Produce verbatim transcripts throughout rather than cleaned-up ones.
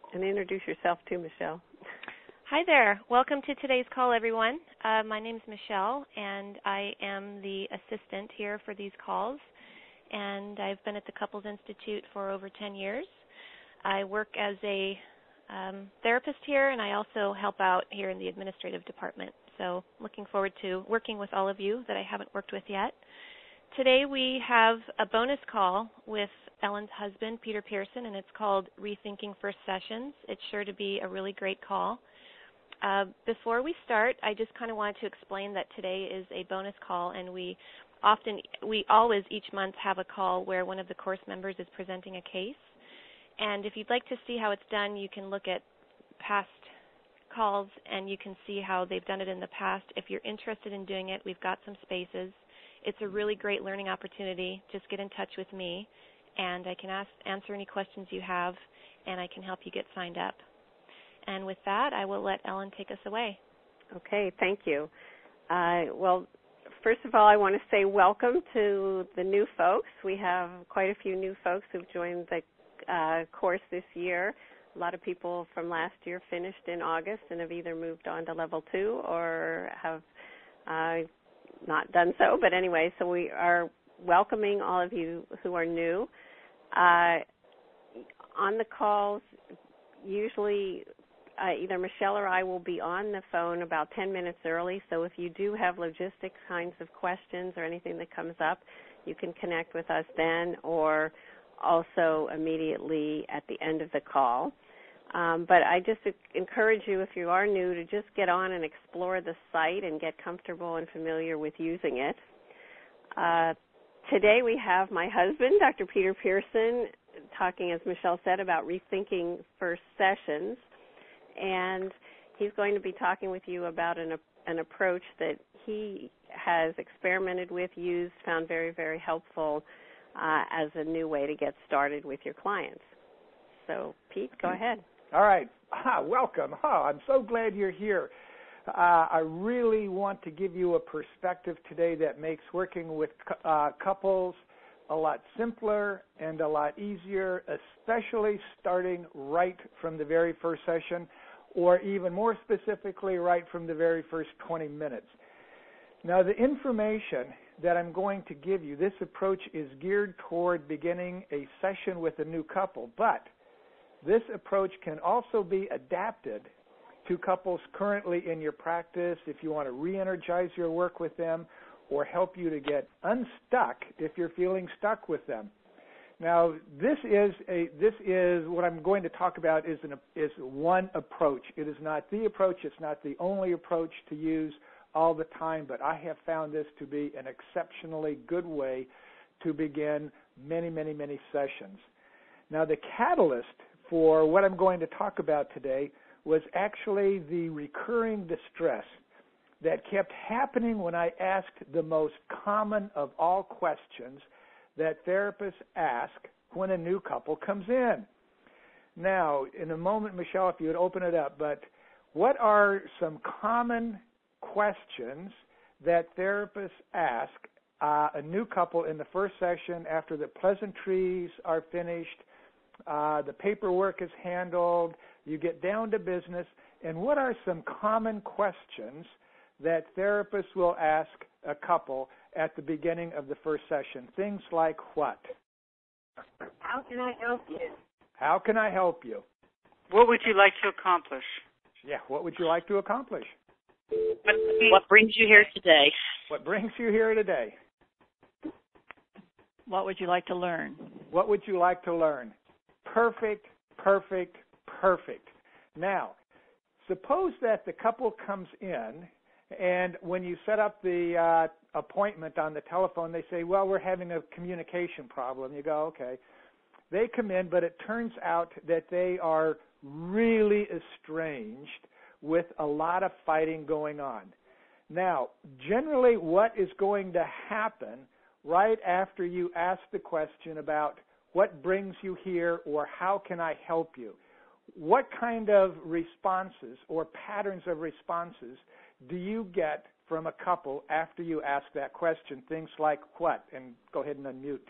And introduce yourself too, Michelle. Hi there. Welcome to today's call, everyone. Uh, my name is Michelle, and I am the assistant here for these calls. And I've been at the Couples Institute for over ten years. I work as a um, therapist here, and I also help out here in the administrative department. So looking forward to working with all of you that I haven't worked with yet. Today we have a bonus call with Ellen's husband, Peter Pearson, and it's called Rethinking First Sessions. It's sure to be a really great call. Uh, before we start, I just kind of wanted to explain that today is a bonus call, and we often, we always each month have a call where one of the course members is presenting a case. And if you'd like to see how it's done, you can look at past calls and you can see how they've done it in the past. If you're interested in doing it, we've got some spaces. It's a really great learning opportunity. Just get in touch with me, and I can ask, answer any questions you have, and I can help you get signed up. And with that, I will let Ellen take us away. Okay, thank you. Uh, well, first of all, I want to say welcome to the new folks. We have quite a few new folks who've joined the uh, course this year. A lot of people from last year finished in August and have either moved on to level two or have uh, not done so, but anyway, so we are welcoming all of you who are new. Uh, on the calls, usually uh, either Michelle or I will be on the phone about ten minutes early, so if you do have logistics kinds of questions or anything that comes up, you can connect with us then or also immediately at the end of the call. Um, but I just encourage you, if you are new, to just get on and explore the site and get comfortable and familiar with using it. Uh, today we have my husband, Doctor Peter Pearson, talking, as Michelle said, about rethinking first sessions. And he's going to be talking with you about an, an approach that he has experimented with, used, found very, very helpful uh, as a new way to get started with your clients. So, Pete, go ahead. All right. Ah, welcome. Oh, I'm so glad you're here. Uh, I really want to give you a perspective today that makes working with uh, couples a lot simpler and a lot easier, especially starting right from the very first session, or even more specifically, right from the very first twenty minutes. Now, the information that I'm going to give you, this approach is geared toward beginning a session with a new couple, but this approach can also be adapted to couples currently in your practice if you want to re-energize your work with them or help you to get unstuck if you're feeling stuck with them. Now, this is a this is what I'm going to talk about is an is one approach. It is not the approach. It's not the only approach to use all the time, but I have found this to be an exceptionally good way to begin many, many, many sessions. Now, the catalyst for what I'm going to talk about today was actually the recurring distress that kept happening when I asked the most common of all questions that therapists ask when a new couple comes in. Now, in a moment, Michelle, if you would open it up, but what are some common questions that therapists ask uh, a new couple in the first session after the pleasantries are finished, Uh, the paperwork is handled, you get down to business, and what are some common questions that therapists will ask a couple at the beginning of the first session? Things like what? How can I help you? How can I help you? What would you like to accomplish? Yeah, what would you like to accomplish? What, what brings you here today? What brings you here today? What would you like to learn? What would you like to learn? Perfect, perfect, perfect. Now, suppose that the couple comes in, and when you set up the uh, appointment on the telephone, they say, well, we're having a communication problem. You go, okay. They come in, but it turns out that they are really estranged with a lot of fighting going on. Now, generally what is going to happen right after you ask the question about what brings you here or how can I help you, what kind of responses or patterns of responses do you get from a couple after you ask that question? Things like what? And go ahead and unmute.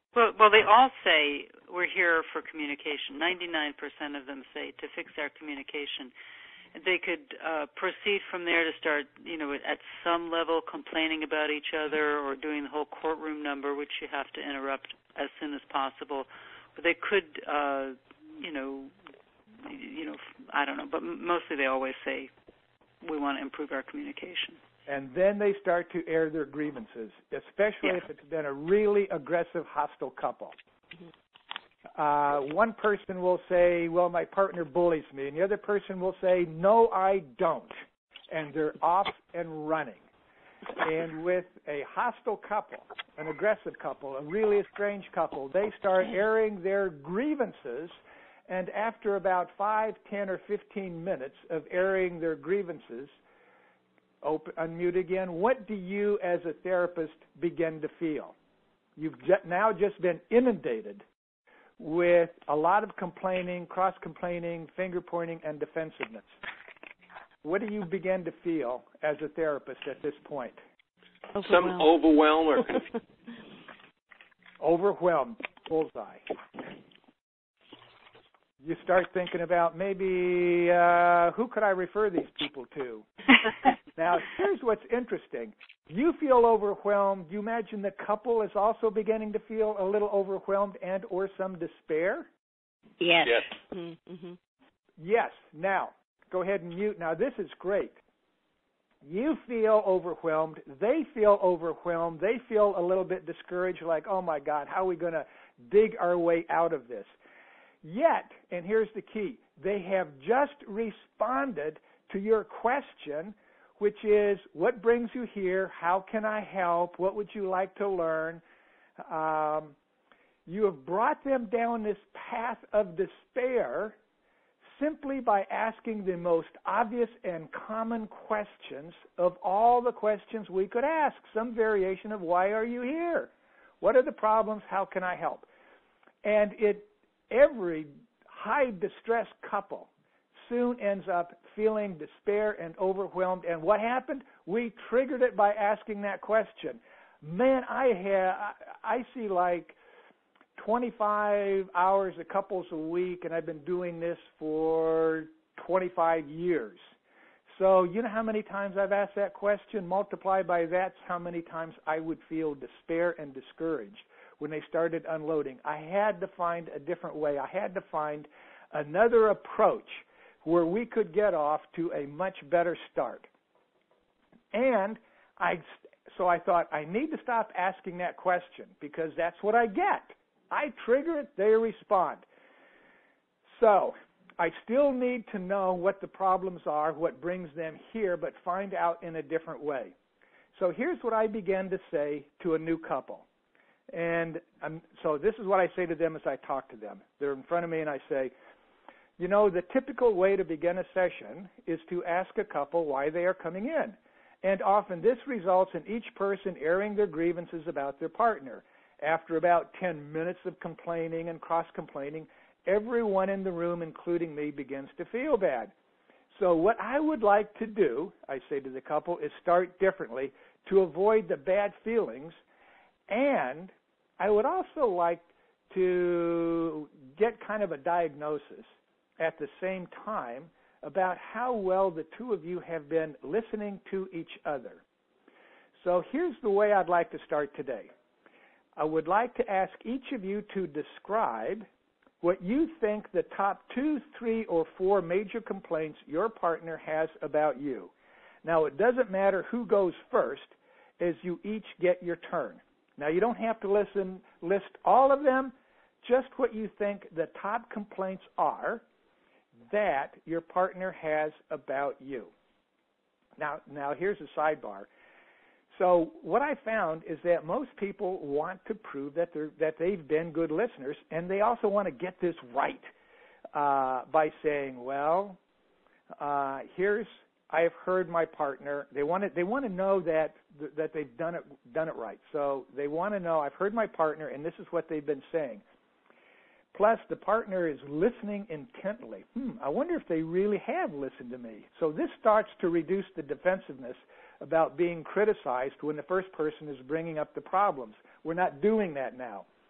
Well, well, they all say we're here for communication. ninety-nine percent of them say to fix our communication. They could uh, proceed from there to start, you know, at some level complaining about each other or doing the whole courtroom number, which you have to interrupt as soon as possible. But they could, uh, you know, you know, I don't know, but mostly they always say we want to improve our communication. And then they start to air their grievances, especially yeah. if it's been a really aggressive, hostile couple. Mm-hmm. Uh, one person will say, well, my partner bullies me, and the other person will say, no, I don't. And they're off and running. And with a hostile couple, an aggressive couple, a really estranged couple, they start airing their grievances, and after about five, ten, or fifteen minutes of airing their grievances, open, unmute again, what do you as a therapist begin to feel? You've just, now just been inundated with a lot of complaining, cross-complaining, finger-pointing, and defensiveness. What do you begin to feel as a therapist at this point? Some overwhelm or confusion. Overwhelmed. Bullseye. You start thinking about maybe uh, who could I refer these people to? Now, here's what's interesting. You feel overwhelmed. You imagine the couple is also beginning to feel a little overwhelmed and or some despair? Yes. Yes. Mm-hmm. Yes. Now, go ahead and mute. Now, this is great. You feel overwhelmed. They feel overwhelmed. They feel a little bit discouraged, like, oh, my God, how are we going to dig our way out of this? Yet, and here's the key, they have just responded to your question, which is, what brings you here? How can I help? What would you like to learn? Um, you have brought them down this path of despair simply by asking the most obvious and common questions of all the questions we could ask, some variation of why are you here? What are the problems? How can I help? And it every high distress couple soon ends up feeling despair and overwhelmed. And what happened? We triggered it by asking that question. Man, I have I see like twenty-five hours of couples a week, and I've been doing this for twenty-five years. So you know how many times I've asked that question? Multiply by that's how many times I would feel despair and discouraged when they started unloading. I had to find a different way. I had to find another approach where we could get off to a much better start. And I, so I thought, I need to stop asking that question because that's what I get. I trigger it, they respond. So I still need to know what the problems are, what brings them here, but find out in a different way. So here's what I began to say to a new couple. And I'm, so this is what I say to them as I talk to them. They're in front of me and I say, you know, the typical way to begin a session is to ask a couple why they are coming in. And often this results in each person airing their grievances about their partner. After about ten minutes of complaining and cross-complaining, everyone in the room, including me, begins to feel bad. So what I would like to do, I say to the couple, is start differently to avoid the bad feelings. And I would also like to get kind of a diagnosis at the same time about how well the two of you have been listening to each other. So here's the way I'd like to start today. I would like to ask each of you to describe what you think the top two, three, or four major complaints your partner has about you. Now, it doesn't matter who goes first as you each get your turn. Now, you don't have to listen, list all of them, just what you think the top complaints are that your partner has about you. Now, now here's a sidebar. So what I found is that most people want to prove that they're that they've been good listeners, and they also want to get this right uh, by saying, "Well, uh, here's I've heard my partner." They want to they want to know that that they've done it done it right. So they want to know, "I've heard my partner, and this is what they've been saying." Plus, the partner is listening intently. Hmm, I wonder if they really have listened to me. So this starts to reduce the defensiveness about being criticized when the first person is bringing up the problems. We're not doing that now.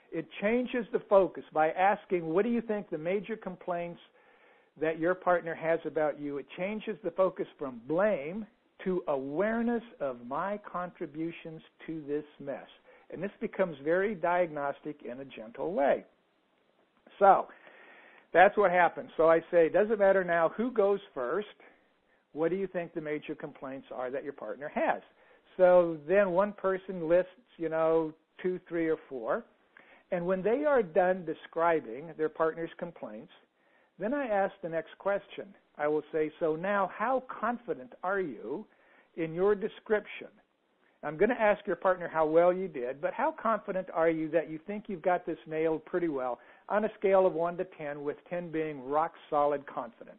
It changes the focus by asking, what do you think the major complaints that your partner has about you? It changes the focus from blame to awareness of my contributions to this mess. And this becomes very diagnostic in a gentle way. So that's what happens. So I say, it doesn't matter now who goes first. What do you think the major complaints are that your partner has? So then one person lists, you know, two, three, or four. And when they are done describing their partner's complaints, then I ask the next question. I will say, so now how confident are you in your description? I'm going to ask your partner how well you did, but how confident are you that you think you've got this nailed pretty well on a scale of one to ten, with ten being rock solid confident?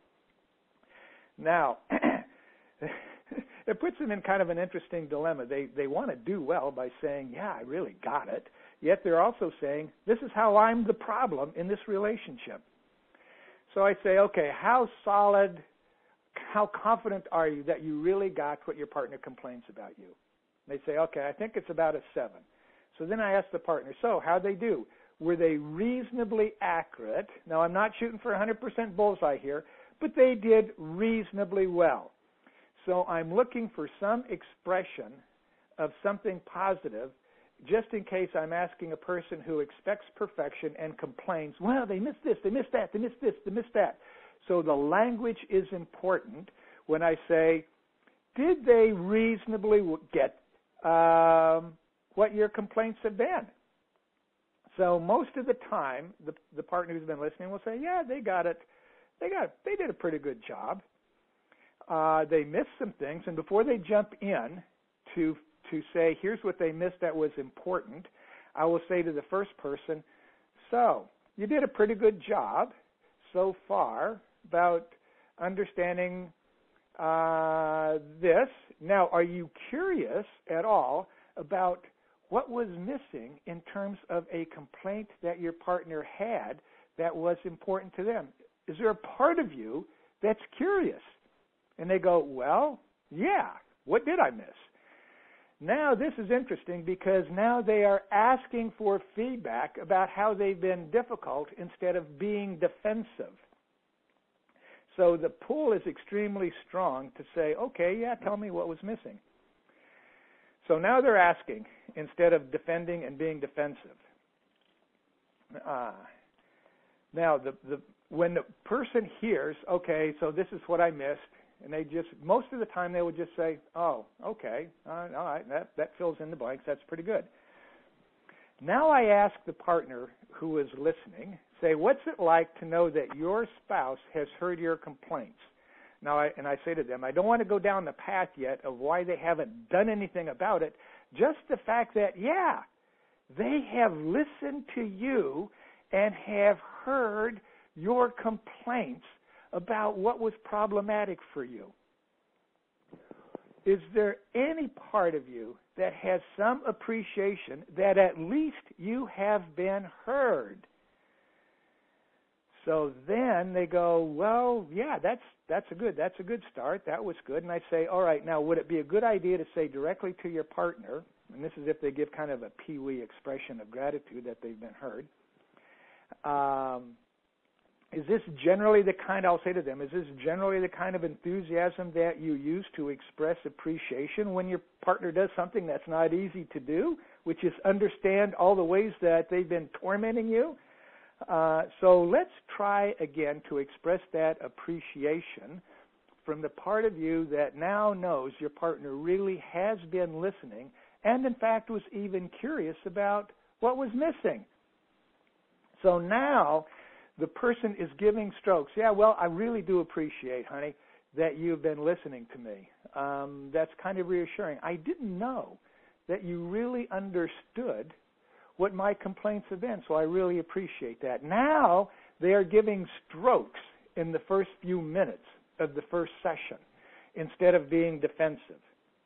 Now, it puts them in kind of an interesting dilemma. They they want to do well by saying, yeah, I really got it. Yet they're also saying, this is how I'm the problem in this relationship. So I say, okay, how solid, how confident are you that you really got what your partner complains about you? And they say, okay, I think it's about a seven. So then I ask the partner, so how'd they do? Were they reasonably accurate? Now, I'm not shooting for one hundred percent bullseye here, but they did reasonably well. So I'm looking for some expression of something positive, just in case I'm asking a person who expects perfection and complains, well, they missed this, they missed that, they missed this, they missed that. So the language is important when I say, did they reasonably get um, what your complaints have been? So most of the time, the, the partner who's been listening will say, yeah, they got it. They got it. They did a pretty good job. Uh, they missed some things, and before they jump in to to say, here's what they missed that was important, I will say to the first person, so you did a pretty good job so far about understanding uh, this. Now, are you curious at all about what was missing in terms of a complaint that your partner had that was important to them? Is there a part of you that's curious? And they go, well, yeah, what did I miss? Now this is interesting because now they are asking for feedback about how they've been difficult instead of being defensive. So the pull is extremely strong to say, okay, yeah, tell me what was missing. So now they're asking instead of defending and being defensive. Uh, now, the, the, when the person hears, okay, so this is what I missed, and they just, most of the time they would just say, oh, okay, uh, all right, that, that fills in the blanks, that's pretty good. Now I ask the partner who is listening, say, what's it like to know that your spouse has heard your complaints? Now, I, and I say to them, I don't want to go down the path yet of why they haven't done anything about it, just the fact that, yeah, they have listened to you and have heard your complaints about what was problematic for you. Is there any part of you that has some appreciation that at least you have been heard? So then they go, well, yeah, that's that's a good that's a good start. That was good. And I say, all right, now would it be a good idea to say directly to your partner, and this is if they give kind of a pee-wee expression of gratitude that they've been heard, um, is this generally the kind, I'll say to them, is this generally the kind of enthusiasm that you use to express appreciation when your partner does something that's not easy to do, which is understand all the ways that they've been tormenting you? Uh, so let's try again to express that appreciation from the part of you that now knows your partner really has been listening and, in fact, was even curious about what was missing. So now the person is giving strokes. Yeah, well, I really do appreciate, honey, that you've been listening to me. Um, that's kind of reassuring. I didn't know that you really understood what my complaints have been, so I really appreciate that. Now they are giving strokes in the first few minutes of the first session instead of being defensive.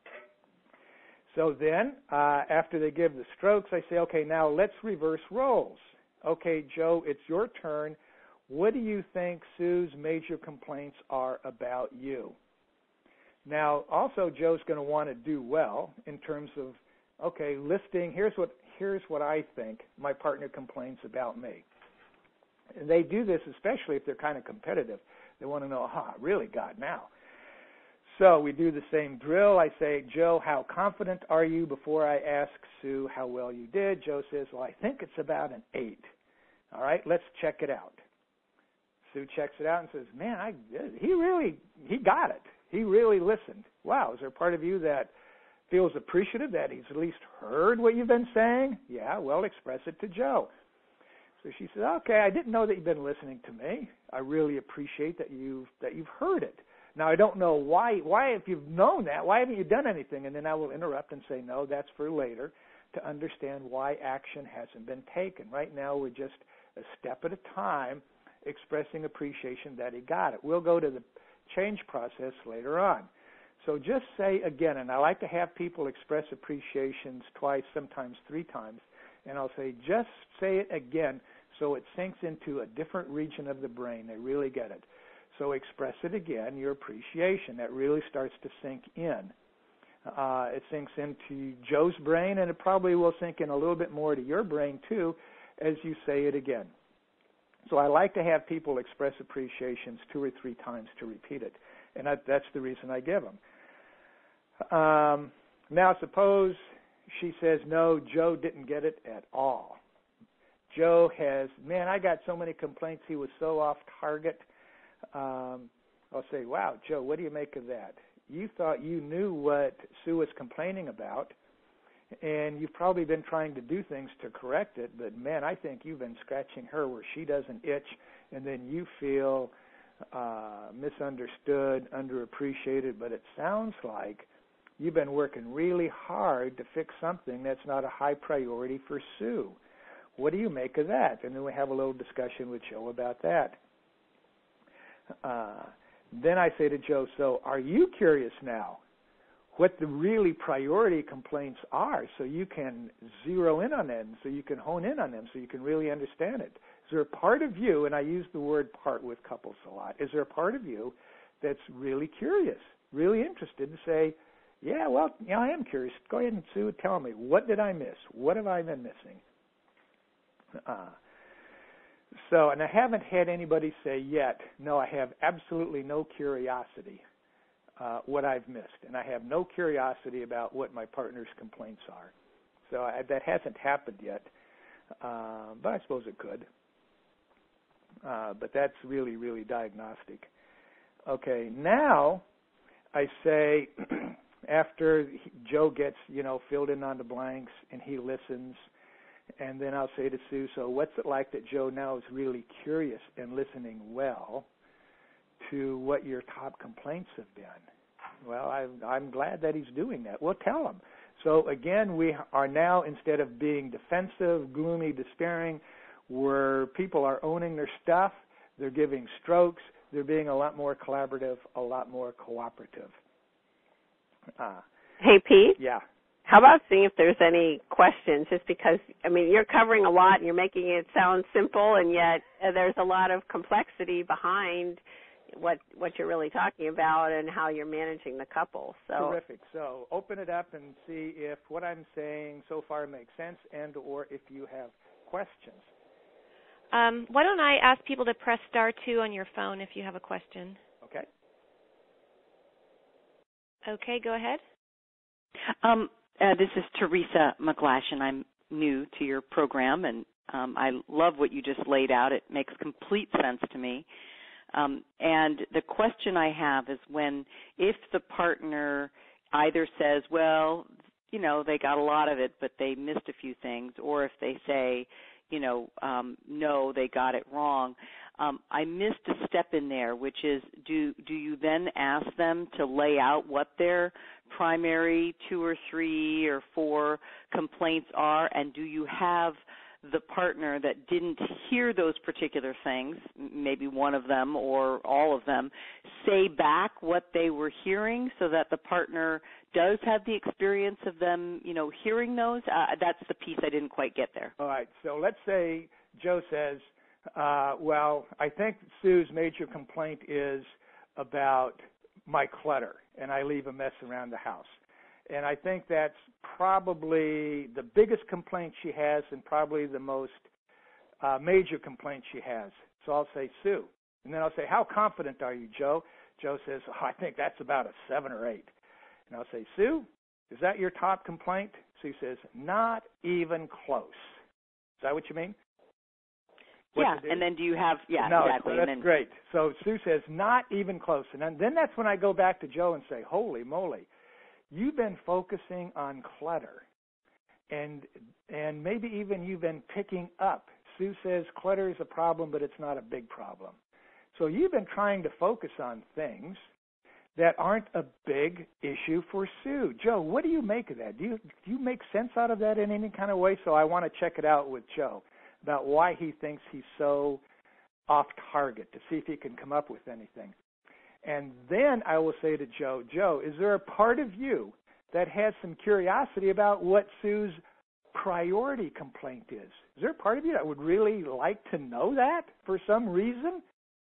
So then, uh, after they give the strokes, I say, okay, now let's reverse roles. Okay, Joe, it's your turn. What do you think Sue's major complaints are about you? Now, also, Joe's going to want to do well in terms of, okay, listing, here's what here's what I think my partner complains about me. And they do this especially if they're kind of competitive. They want to know, huh, really, God, now. So we do the same drill. I say, Joe, how confident are you before I ask Sue how well you did? Joe says, well, I think it's about an eight. All right, let's check it out. Sue checks it out and says, man, I, he really, he got it. He really listened. Wow, is there a part of you that feels appreciative that he's at least heard what you've been saying? Yeah, well, express it to Joe. So she says, okay, I didn't know that you've been listening to me. I really appreciate that you've, that you've heard it. Now, I don't know why, why, if you've known that, why haven't you done anything? And then I will interrupt and say, no, that's for later, to understand why action hasn't been taken. Right now, we're just a step at a time expressing appreciation that he got it. We'll go to the change process later on. So just say again, and I like to have people express appreciations twice, sometimes three times, and I'll say just say it again so it sinks into a different region of the brain. They really get it. So express it again, your appreciation. That really starts to sink in. Uh, it sinks into Joe's brain, and it probably will sink in a little bit more to your brain, too, as you say it again. So I like to have people express appreciations two or three times to repeat it, and I, that's the reason I give them. Um, now, suppose she says, no, Joe didn't get it at all. Joe has, man, I got so many complaints, he was so off target. Um, I'll say, wow, Joe, what do you make of that? You thought you knew what Sue was complaining about, and you've probably been trying to do things to correct it, but, man, I think you've been scratching her where she doesn't itch, and then you feel uh, misunderstood, underappreciated, but it sounds like you've been working really hard to fix something that's not a high priority for Sue. What do you make of that? And then we have a little discussion with Joe about that. Uh, then I say to Joe, so are you curious now what the really priority complaints are so you can zero in on them, so you can hone in on them, so you can really understand it? Is there a part of you, and I use the word part with couples a lot, is there a part of you that's really curious, really interested to say, yeah, well, yeah, I am curious. Go ahead and Sue, tell me, what did I miss? What have I been missing? Uh, so, and I haven't had anybody say yet, no, I have absolutely no curiosity uh, what I've missed, and I have no curiosity about what my partner's complaints are. So I, that hasn't happened yet, uh, but I suppose it could. Uh, but that's really, really diagnostic. Okay, now I say, after Joe gets, you know, filled in on the blanks and he listens, and then I'll say to Sue, so what's it like that Joe now is really curious and listening well to what your top complaints have been? Well, I, I'm glad that he's doing that. Well, tell him. So, again, we are now, instead of being defensive, gloomy, despairing, where people are owning their stuff, they're giving strokes, they're being a lot more collaborative, a lot more cooperative. Uh, hey, Pete? Yeah. How about seeing if there's any questions, just because, I mean, you're covering a lot and you're making it sound simple, and yet uh, there's a lot of complexity behind what what you're really talking about and how you're managing the couple. So terrific. So open it up and see if what I'm saying so far makes sense and or if you have questions. Um, why don't I ask people to press star two on your phone if you have a question? Okay. Okay, go ahead. Um, uh, this is Teresa McGlash, and I'm new to your program, and um, I love what you just laid out. It makes complete sense to me. Um, and the question I have is when, if the partner either says, well, you know, they got a lot of it, but they missed a few things, or if they say, you know, um, no, they got it wrong. Um, I missed a step in there, which is, do do you then ask them to lay out what their primary two or three or four complaints are, and do you have the partner that didn't hear those particular things, maybe one of them or all of them, say back what they were hearing so that the partner does have the experience of them, you know, hearing those? Uh, that's the piece I didn't quite get there. All right. So let's say Joe says, uh, well, I think Sue's major complaint is about my clutter, and I leave a mess around the house. And I think that's probably the biggest complaint she has and probably the most uh, major complaint she has. So I'll say, Sue. And then I'll say, how confident are you, Joe? Joe says, oh, I think that's about a seven or eight. And I'll say, Sue, is that your top complaint? Sue says, not even close. Is that what you mean? What yeah, and then do you have, yeah, no, exactly. that's and then, great. So Sue says, not even close. And then, then that's when I go back to Joe and say, holy moly, you've been focusing on clutter. And and maybe even you've been picking up. Sue says clutter is a problem, but it's not a big problem. So you've been trying to focus on things that aren't a big issue for Sue. Joe, what do you make of that? Do you do you make sense out of that in any kind of way? So I want to check it out with Joe about why he thinks he's so off target, to see if he can come up with anything. And then I will say to Joe, Joe, is there a part of you that has some curiosity about what Sue's priority complaint is? Is there a part of you that would really like to know that for some reason?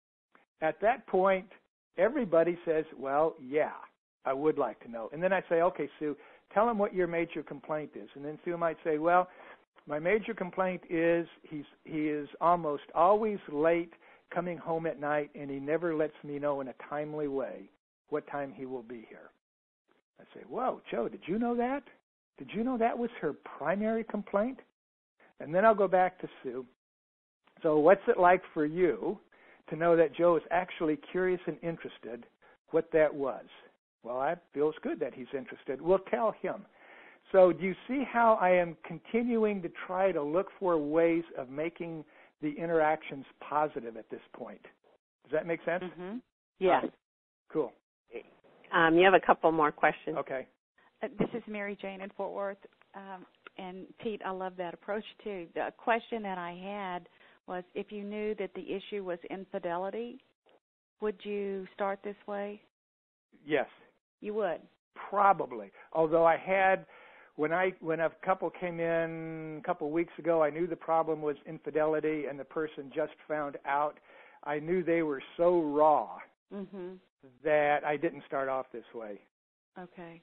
At that point, everybody says, well, yeah, I would like to know. And then I say, okay, Sue, tell him what your major complaint is. And then Sue might say, well, my major complaint is he's he is almost always late coming home at night, and he never lets me know in a timely way what time he will be here. I say, whoa, Joe, did you know that? Did you know that was her primary complaint? And then I'll go back to Sue. So what's it like for you to know that Joe is actually curious and interested what that was? Well, it feels good that he's interested. We'll tell him. So do you see how I am continuing to try to look for ways of making the interactions positive at this point? Does that make sense? Mm-hmm. Yeah. Right. Cool. Um, you have a couple more questions. Okay. Uh, this is Mary Jane in Fort Worth. Um, and, Pete, I love that approach, too. The question that I had was, if you knew that the issue was infidelity, would you start this way? Yes. You would? Probably. Although I had, when I when a couple came in a couple of weeks ago, I knew the problem was infidelity, and the person just found out. I knew they were so raw mm-hmm. that I didn't start off this way. Okay.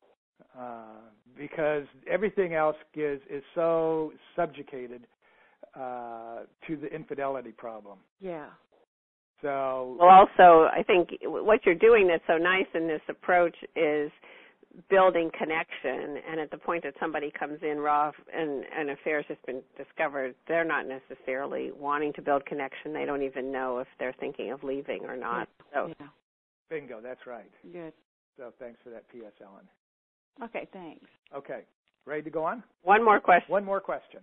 Uh, because everything else is, is so subjugated uh, to the infidelity problem. Yeah. So. Well, also, I think what you're doing that's so nice in this approach is building connection. And at the point that somebody comes in raw and an affair has been discovered, they're not necessarily wanting to build connection. They don't even know if they're thinking of leaving or not. Yeah. So. Yeah. Bingo, that's right. Good. So thanks for that P S, Ellen. Okay, thanks. Okay. Ready to go on? One more question. One more question.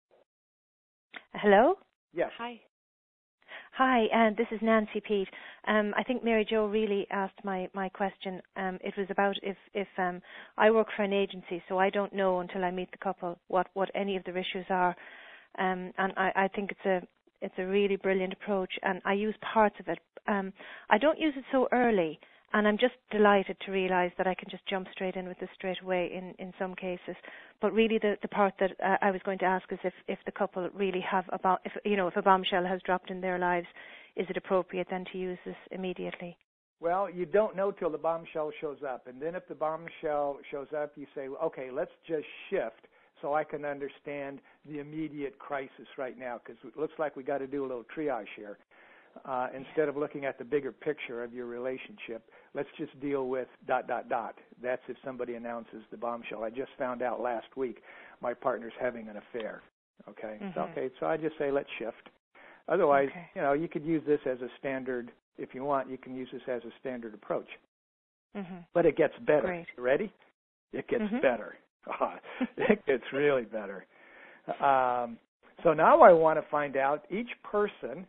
Hello? Yes. Hi. Hi, and this is Nancy Pete. Um, I think Mary Jo really asked my, my question. Um, it was about if, if um, I work for an agency, so I don't know until I meet the couple what, what any of their issues are. Um, and I, I think it's a it's a really brilliant approach, and I use parts of it. Um, I don't use it so early. And I'm just delighted to realize that I can just jump straight in with this straight away in, in some cases. But really the, the part that uh, I was going to ask is if, if the couple really have, a bomb, if, you know, if a bombshell has dropped in their lives, is it appropriate then to use this immediately? Well, you don't know till the bombshell shows up. And then if the bombshell shows up, you say, okay, let's just shift so I can understand the immediate crisis right now, because it looks like we got to do a little triage here. Uh, instead of looking at the bigger picture of your relationship, let's just deal with dot, dot, dot. That's if somebody announces the bombshell. I just found out last week my partner's having an affair. Okay, Mm-hmm. so, okay, so I just say let's shift. Otherwise, okay. you know, you could use this as a standard, if you want, you can use this as a standard approach. Mm-hmm. But it gets better. Great. You ready? It gets mm-hmm. better. It gets really better. Um, so now I want to find out each person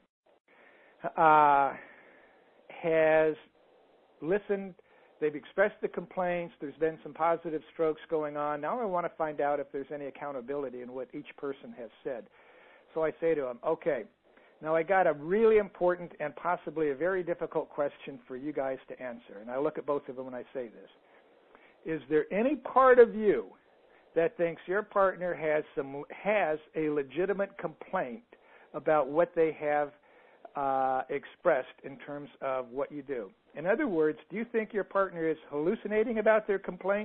Uh, has listened, they've expressed the complaints, there's been some positive strokes going on. Now I want to find out if there's any accountability in what each person has said. So I say to them, okay, now I got a really important and possibly a very difficult question for you guys to answer. And I look at both of them when I say this. Is there any part of you that thinks your partner has some has a legitimate complaint about what they have Uh, expressed in terms of what you do? In other words, do you think your partner is hallucinating about their complaints,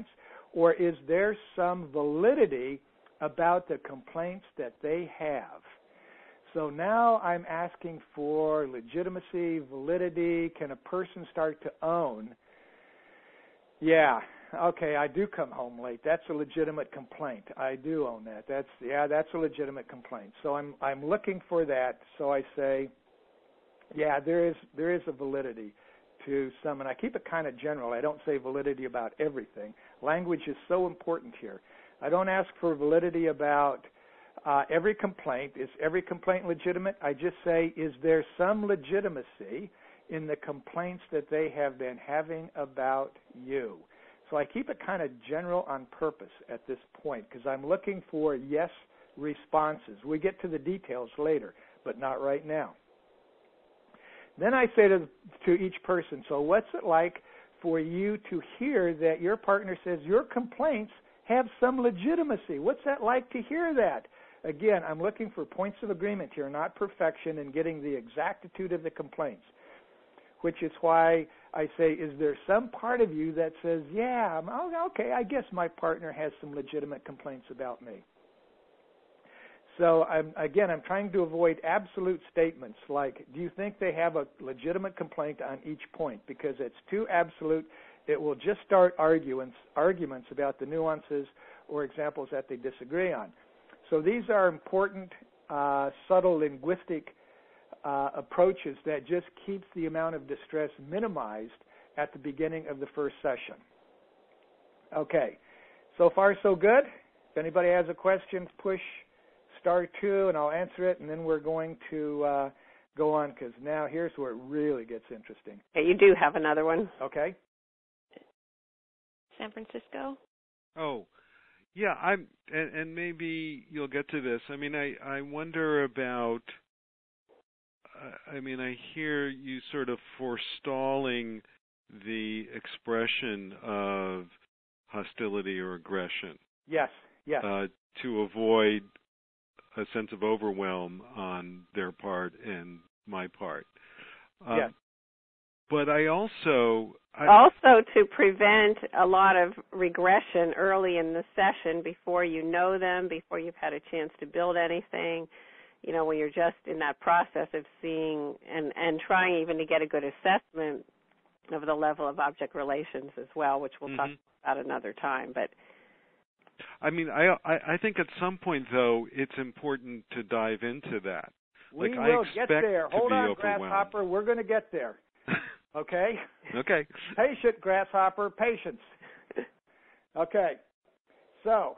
or is there some validity about the complaints that they have? So now I'm asking for legitimacy, validity. Can a person start to own, yeah, okay, I do come home late. That's a legitimate complaint. I do own that. That's yeah, that's a legitimate complaint. So I'm I'm looking for that. So I say, yeah, there is there is a validity to some, and I keep it kind of general. I don't say validity about everything. Language is so important here. I don't ask for validity about uh, every complaint. Is every complaint legitimate? I just say, is there some legitimacy in the complaints that they have been having about you? So I keep it kind of general on purpose at this point because I'm looking for yes responses. We get to the details later, but not right now. Then I say to, to each person, so what's it like for you to hear that your partner says your complaints have some legitimacy? What's that like to hear that? Again, I'm looking for points of agreement here, not perfection, and getting the exactitude of the complaints, which is why I say, is there some part of you that says, yeah, okay, I guess my partner has some legitimate complaints about me. So, I'm, again, I'm trying to avoid absolute statements like, do you think they have a legitimate complaint on each point? Because it's too absolute. It will just start arguments, arguments about the nuances or examples that they disagree on. So these are important, uh, subtle linguistic Uh, approaches that just keeps the amount of distress minimized at the beginning of the first session. Okay, so far so good. If anybody has a question, push star two and I'll answer it, and then we're going to uh, go on because now here's where it really gets interesting. Okay, you do have another one. Okay. San Francisco? Oh, yeah, I'm, and, and maybe you'll get to this. I mean, I, I wonder about, I mean, I hear you sort of forestalling the expression of hostility or aggression. Yes, yes. Uh, to avoid a sense of overwhelm on their part and my part. Um, yes. But I also... I, also to prevent a lot of regression early in the session before you know them, before you've had a chance to build anything. You know, when you're just in that process of seeing and, and trying even to get a good assessment of the level of object relations as well, which we'll mm-hmm. talk about another time. But I mean, I, I I think at some point, though, it's important to dive into that. We like, will I get there. Hold on, overwhelmed. Grasshopper. We're going to get there. Okay? Okay. Patient, Grasshopper, patience. Okay. So,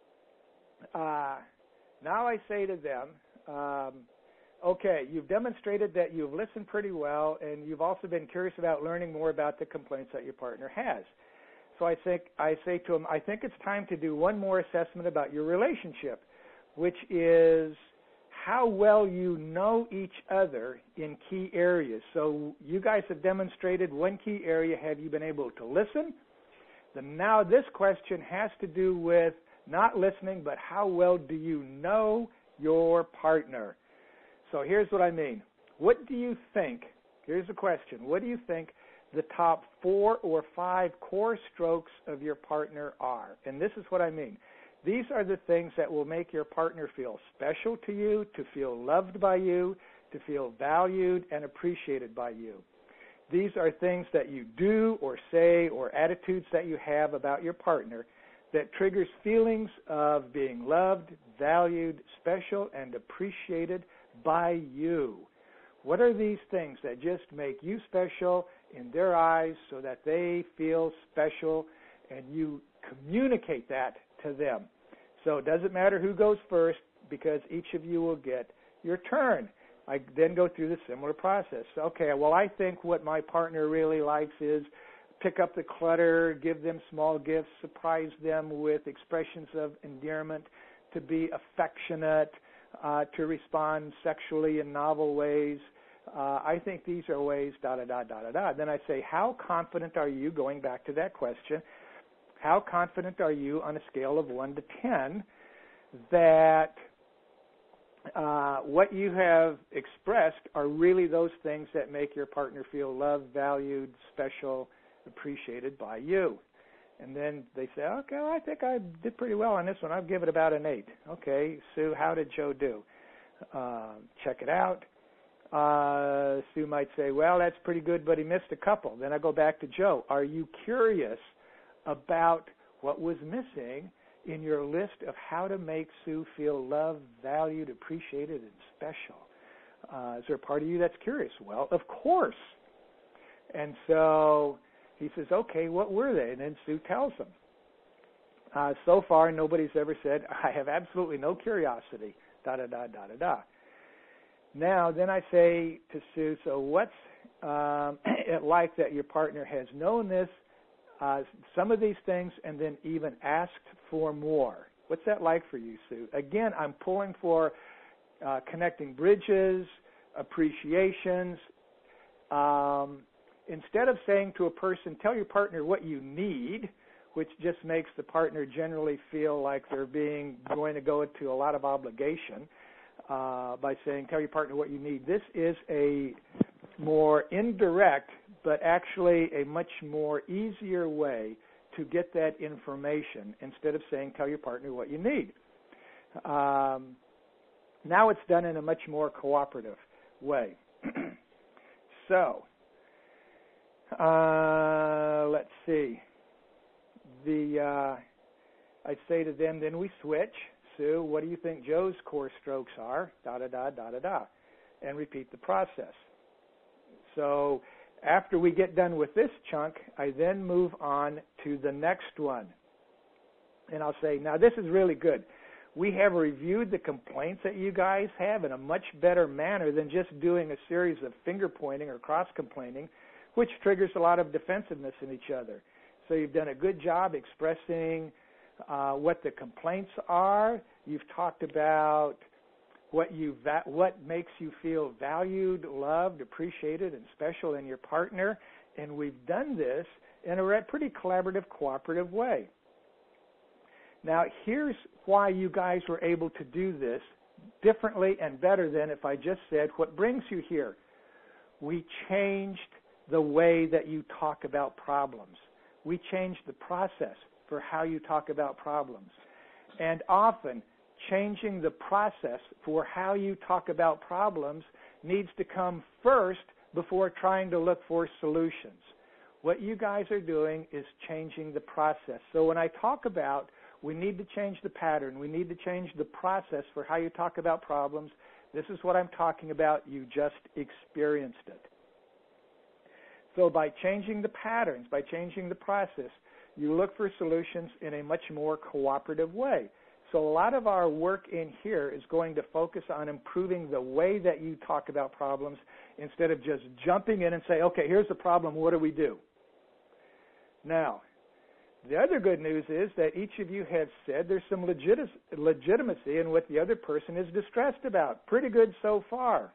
uh, now I say to them, Um, okay, you've demonstrated that you've listened pretty well, and you've also been curious about learning more about the complaints that your partner has. So I think I say to them, I think it's time to do one more assessment about your relationship, which is how well you know each other in key areas. So you guys have demonstrated one key area. Have you been able to listen? Then now this question has to do with not listening, but how well do you know your partner? So here's what I mean. What do you think, here's the question, what do you think the top four or five core strokes of your partner are? And this is what I mean. These are the things that will make your partner feel special to you, to feel loved by you, to feel valued and appreciated by you. These are things that you do or say or attitudes that you have about your partner that triggers feelings of being loved, valued, special, and appreciated by you. What are these things that just make you special in their eyes so that they feel special and you communicate that to them? So it doesn't matter who goes first because each of you will get your turn. I then go through the similar process. Okay, well, I think what my partner really likes is pick up the clutter, give them small gifts, surprise them with expressions of endearment, to be affectionate, uh, to respond sexually in novel ways. Uh, I think these are ways, da, da, da, da, da, da. Then I say, how confident are you, going back to that question, how confident are you on a scale of one to ten that uh, what you have expressed are really those things that make your partner feel loved, valued, special, appreciated by you? And then they say, okay, well, I think I did pretty well on this one. I'll give it about an eight. Okay, Sue, how did Joe do? Uh, check it out. Uh, Sue might say, well, that's pretty good, but he missed a couple. Then I go back to Joe. Are you curious about what was missing in your list of how to make Sue feel loved, valued, appreciated, and special? Uh, is there a part of you that's curious? Well, of course. And so he says, okay, what were they? And then Sue tells him. Uh, so far, nobody's ever said, I have absolutely no curiosity, da-da-da, da-da-da. Now, then I say to Sue, so what's um, it like that your partner has known this, uh, some of these things, and then even asked for more? What's that like for you, Sue? Again, I'm pulling for uh, connecting bridges, appreciations. Um, instead of saying to a person, tell your partner what you need, which just makes the partner generally feel like they're being going to go into a lot of obligation, Uh, by saying, tell your partner what you need. This is a more indirect, but actually a much more easier way to get that information instead of saying, tell your partner what you need. Um, now it's done in a much more cooperative way. So, uh, let's see. The uh, I say to them, then we switch. Sue, what do you think Joe's core strokes are? Da-da-da, da-da-da. And repeat the process. So after we get done with this chunk, I then move on to the next one. And I'll say, now this is really good. We have reviewed the complaints that you guys have in a much better manner than just doing a series of finger pointing or cross-complaining, which triggers a lot of defensiveness in each other. So you've done a good job expressing Uh, what the complaints are. You've talked about what you va- what makes you feel valued, loved, appreciated, and special in your partner. And we've done this in a pretty collaborative, cooperative way. Now, here's why you guys were able to do this differently and better than if I just said, what brings you here? We changed the way that you talk about problems. We changed the process for how you talk about problems. And often, changing the process for how you talk about problems needs to come first before trying to look for solutions. What you guys are doing is changing the process. So when I talk about we need to change the pattern, we need to change the process for how you talk about problems, this is what I'm talking about. You just experienced it. So by changing the patterns, by changing the process, you look for solutions in a much more cooperative way. So a lot of our work in here is going to focus on improving the way that you talk about problems instead of just jumping in and say, okay, here's the problem, what do we do? Now, the other good news is that each of you have said there's some legit- legitimacy in what the other person is distressed about. Pretty good so far.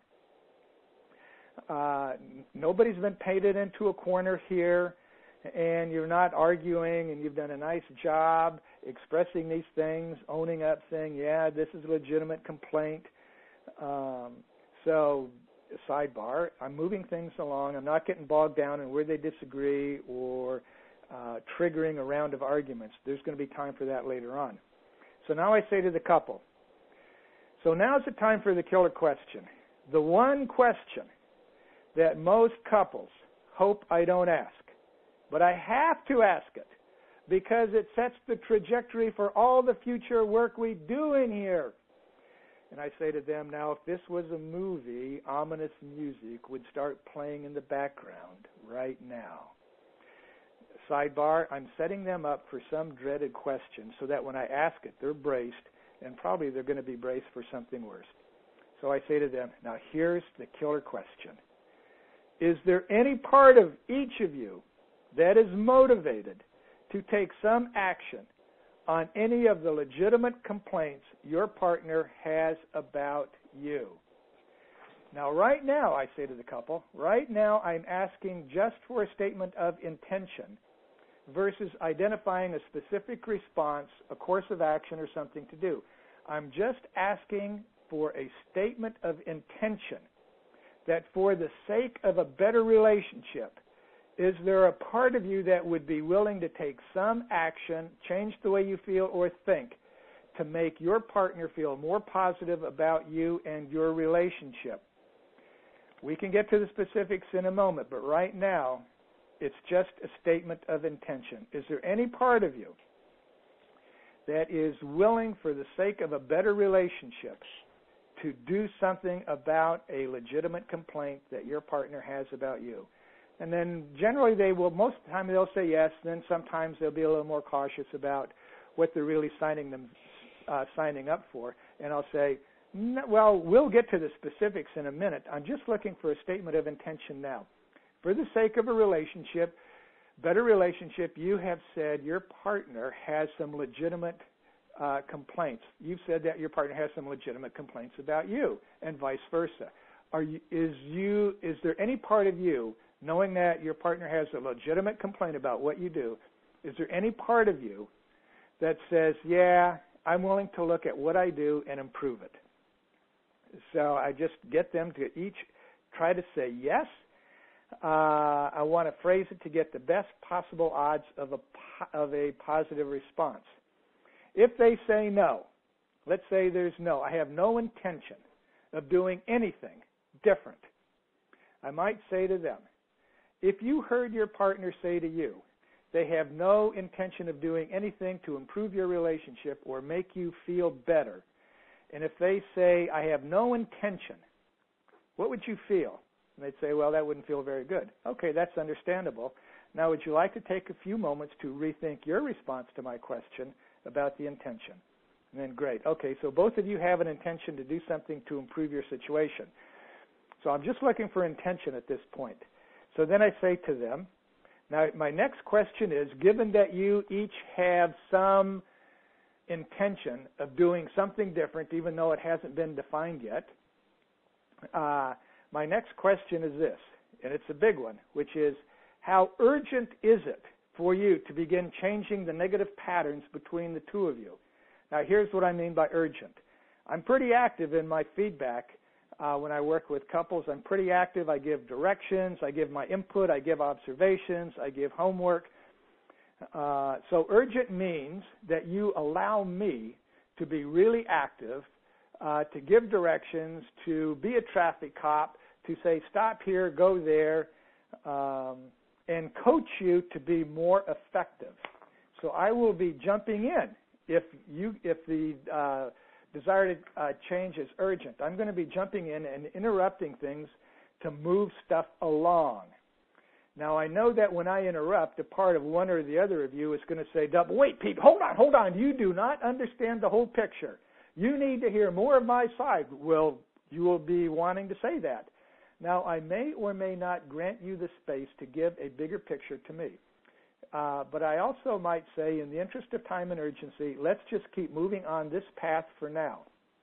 Uh, nobody's been painted into a corner here, and you're not arguing, and you've done a nice job expressing these things, owning up, saying, yeah, this is a legitimate complaint. Um, so, sidebar, I'm moving things along. I'm not getting bogged down in where they disagree or uh, triggering a round of arguments. There's going to be time for that later on. So now I say to the couple, so now's the time for the killer question. The one question that most couples hope I don't ask. But I have to ask it because it sets the trajectory for all the future work we do in here. And I say to them, now, if this was a movie, ominous music would start playing in the background right now. Sidebar, I'm setting them up for some dreaded question so that when I ask it, they're braced, and probably they're going to be braced for something worse. So I say to them, now, here's the killer question. Is there any part of each of you that is motivated to take some action on any of the legitimate complaints your partner has about you? Now, right now, I say to the couple, right now I'm asking just for a statement of intention versus identifying a specific response, a course of action, or something to do. I'm just asking for a statement of intention that for the sake of a better relationship, is there a part of you that would be willing to take some action, change the way you feel or think, to make your partner feel more positive about you and your relationship? We can get to the specifics in a moment, but right now, it's just a statement of intention. Is there any part of you that is willing, for the sake of a better relationship, to do something about a legitimate complaint that your partner has about you? And then generally they will, most of the time they'll say yes, then sometimes they'll be a little more cautious about what they're really signing them uh, signing up for. And I'll say, no, well, we'll get to the specifics in a minute. I'm just looking for a statement of intention now. For the sake of a relationship, better relationship, you have said your partner has some legitimate uh, complaints. You've said that your partner has some legitimate complaints about you, and vice versa. Are you, is you, is there any part of you, knowing that your partner has a legitimate complaint about what you do, is there any part of you that says, yeah, I'm willing to look at what I do and improve it? So I just get them to each try to say yes. Uh, I want to phrase it to get the best possible odds of a, of a positive response. If they say no, let's say there's no, I have no intention of doing anything different, I might say to them, if you heard your partner say to you, they have no intention of doing anything to improve your relationship or make you feel better, and if they say, I have no intention, what would you feel? And they'd say, well, that wouldn't feel very good. Okay, that's understandable. Now, would you like to take a few moments to rethink your response to my question about the intention? And then, great. Okay, so both of you have an intention to do something to improve your situation. So I'm just looking for intention at this point. So then I say to them, now my next question is, given that you each have some intention of doing something different, even though it hasn't been defined yet, uh, my next question is this, and it's a big one, which is, how urgent is it for you to begin changing the negative patterns between the two of you? Now, here's what I mean by urgent. I'm pretty active in my feedback uh, when I work with couples. I'm pretty active. I give directions. I give my input. I give observations. I give homework. Uh, so urgent means that you allow me to be really active, uh, to give directions, to be a traffic cop, to say, stop here, go there, um, and coach you to be more effective. So I will be jumping in if you if the uh, desired uh, change is urgent. I'm going to be jumping in and interrupting things to move stuff along. Now, I know that when I interrupt, a part of one or the other of you is going to say, wait, Pete, hold on, hold on. You do not understand the whole picture. You need to hear more of my side. Well, you will be wanting to say that. Now, I may or may not grant you the space to give a bigger picture to me. Uh, but I also might say, in the interest of time and urgency, let's just keep moving on this path for now.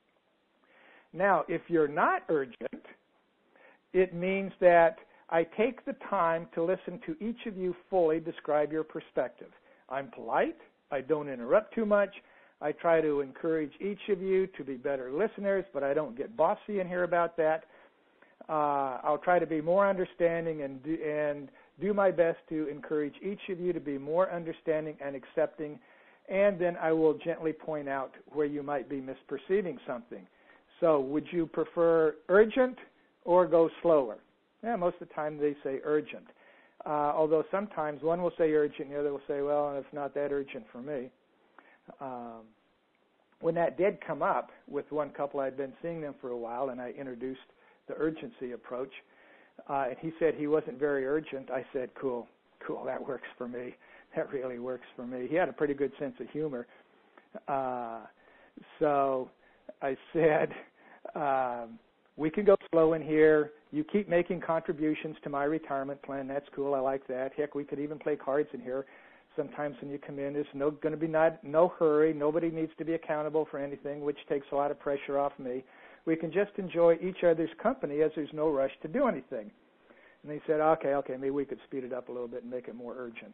Now, if you're not urgent, it means that I take the time to listen to each of you fully describe your perspective. I'm polite. I don't interrupt too much. I try to encourage each of you to be better listeners, but I don't get bossy in here about that. Uh, I'll try to be more understanding and do, and do my best to encourage each of you to be more understanding and accepting, and then I will gently point out where you might be misperceiving something. So would you prefer urgent or go slower? Yeah, most of the time they say urgent, uh, although sometimes one will say urgent and the other will say, well, it's not that urgent for me. Um, when that did come up with one couple, I'd been seeing them for a while, and I introduced the urgency approach, uh, and he said he wasn't very urgent. I said, cool, cool, that works for me. That really works for me. He had a pretty good sense of humor. Uh, so I said, um, we can go slow in here. You keep making contributions to my retirement plan. That's cool. I like that. Heck, we could even play cards in here. Sometimes when you come in, there's no going to be not, no hurry. Nobody needs to be accountable for anything, which takes a lot of pressure off me. We can just enjoy each other's company as there's no rush to do anything. And they said, okay, okay, maybe we could speed it up a little bit and make it more urgent.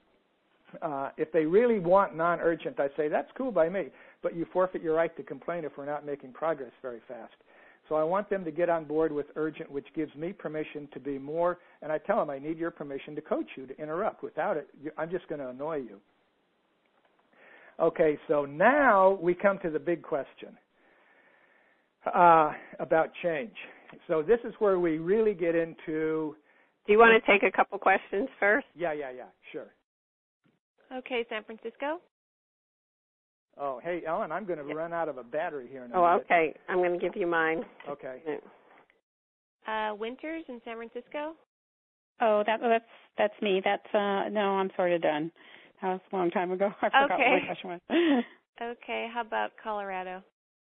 Uh, if they really want non-urgent, I say, that's cool by me, but you forfeit your right to complain if we're not making progress very fast. So I want them to get on board with urgent, which gives me permission to be more, and I tell them I need your permission to coach you, to interrupt. Without it, I'm just going to annoy you. Okay, so now we come to the big question uh, about change. So this is where we really get into... Do you want to take a couple questions first? Yeah, yeah, yeah, sure. Okay, San Francisco. Oh, hey, Ellen, I'm going to yep. run out of a battery here in a Oh, minute. okay. I'm going to give you mine. Okay. Uh, Winters in San Francisco. Oh, that that's that's me. That's uh no, I'm sort of done. That was a long time ago. I forgot okay. what my question was. Okay, how about Colorado?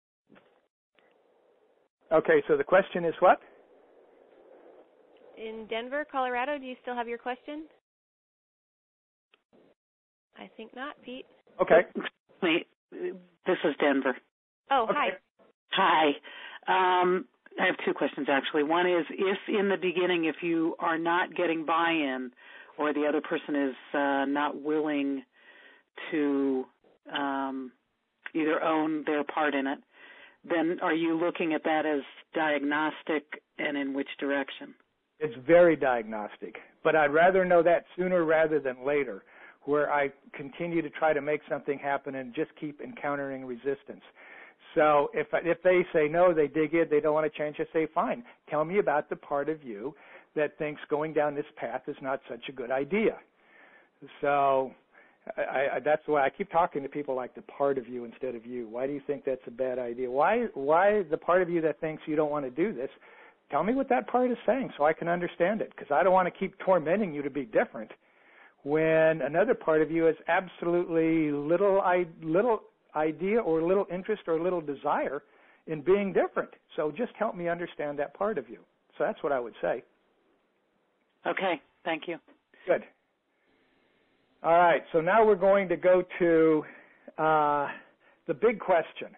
Okay, so the question is what? In Denver, Colorado, do you still have your question? I think not, Pete. Okay. Wait, this is Denver. Oh, okay. hi. Hi. Um, I have two questions, actually. One is, if in the beginning, if you are not getting buy-in or the other person is uh, not willing to um, either own their part in it, then are you looking at that as diagnostic, and in which direction? It's very diagnostic, but I'd rather know that sooner rather than later, where I continue to try to make something happen and just keep encountering resistance. So if if they say no, they dig in, they don't want to change, I say, fine, tell me about the part of you that thinks going down this path is not such a good idea. So I, I, that's why I keep talking to people like the part of you instead of you. Why do you think that's a bad idea? Why why the part of you that thinks you don't want to do this? Tell me what that part is saying so I can understand it, because I don't want to keep tormenting you to be different when another part of you has absolutely little little idea or little interest or little desire in being different. So just help me understand that part of you. So that's what I would say. Okay, thank you. Good. All right, so now we're going to go to uh, the big question.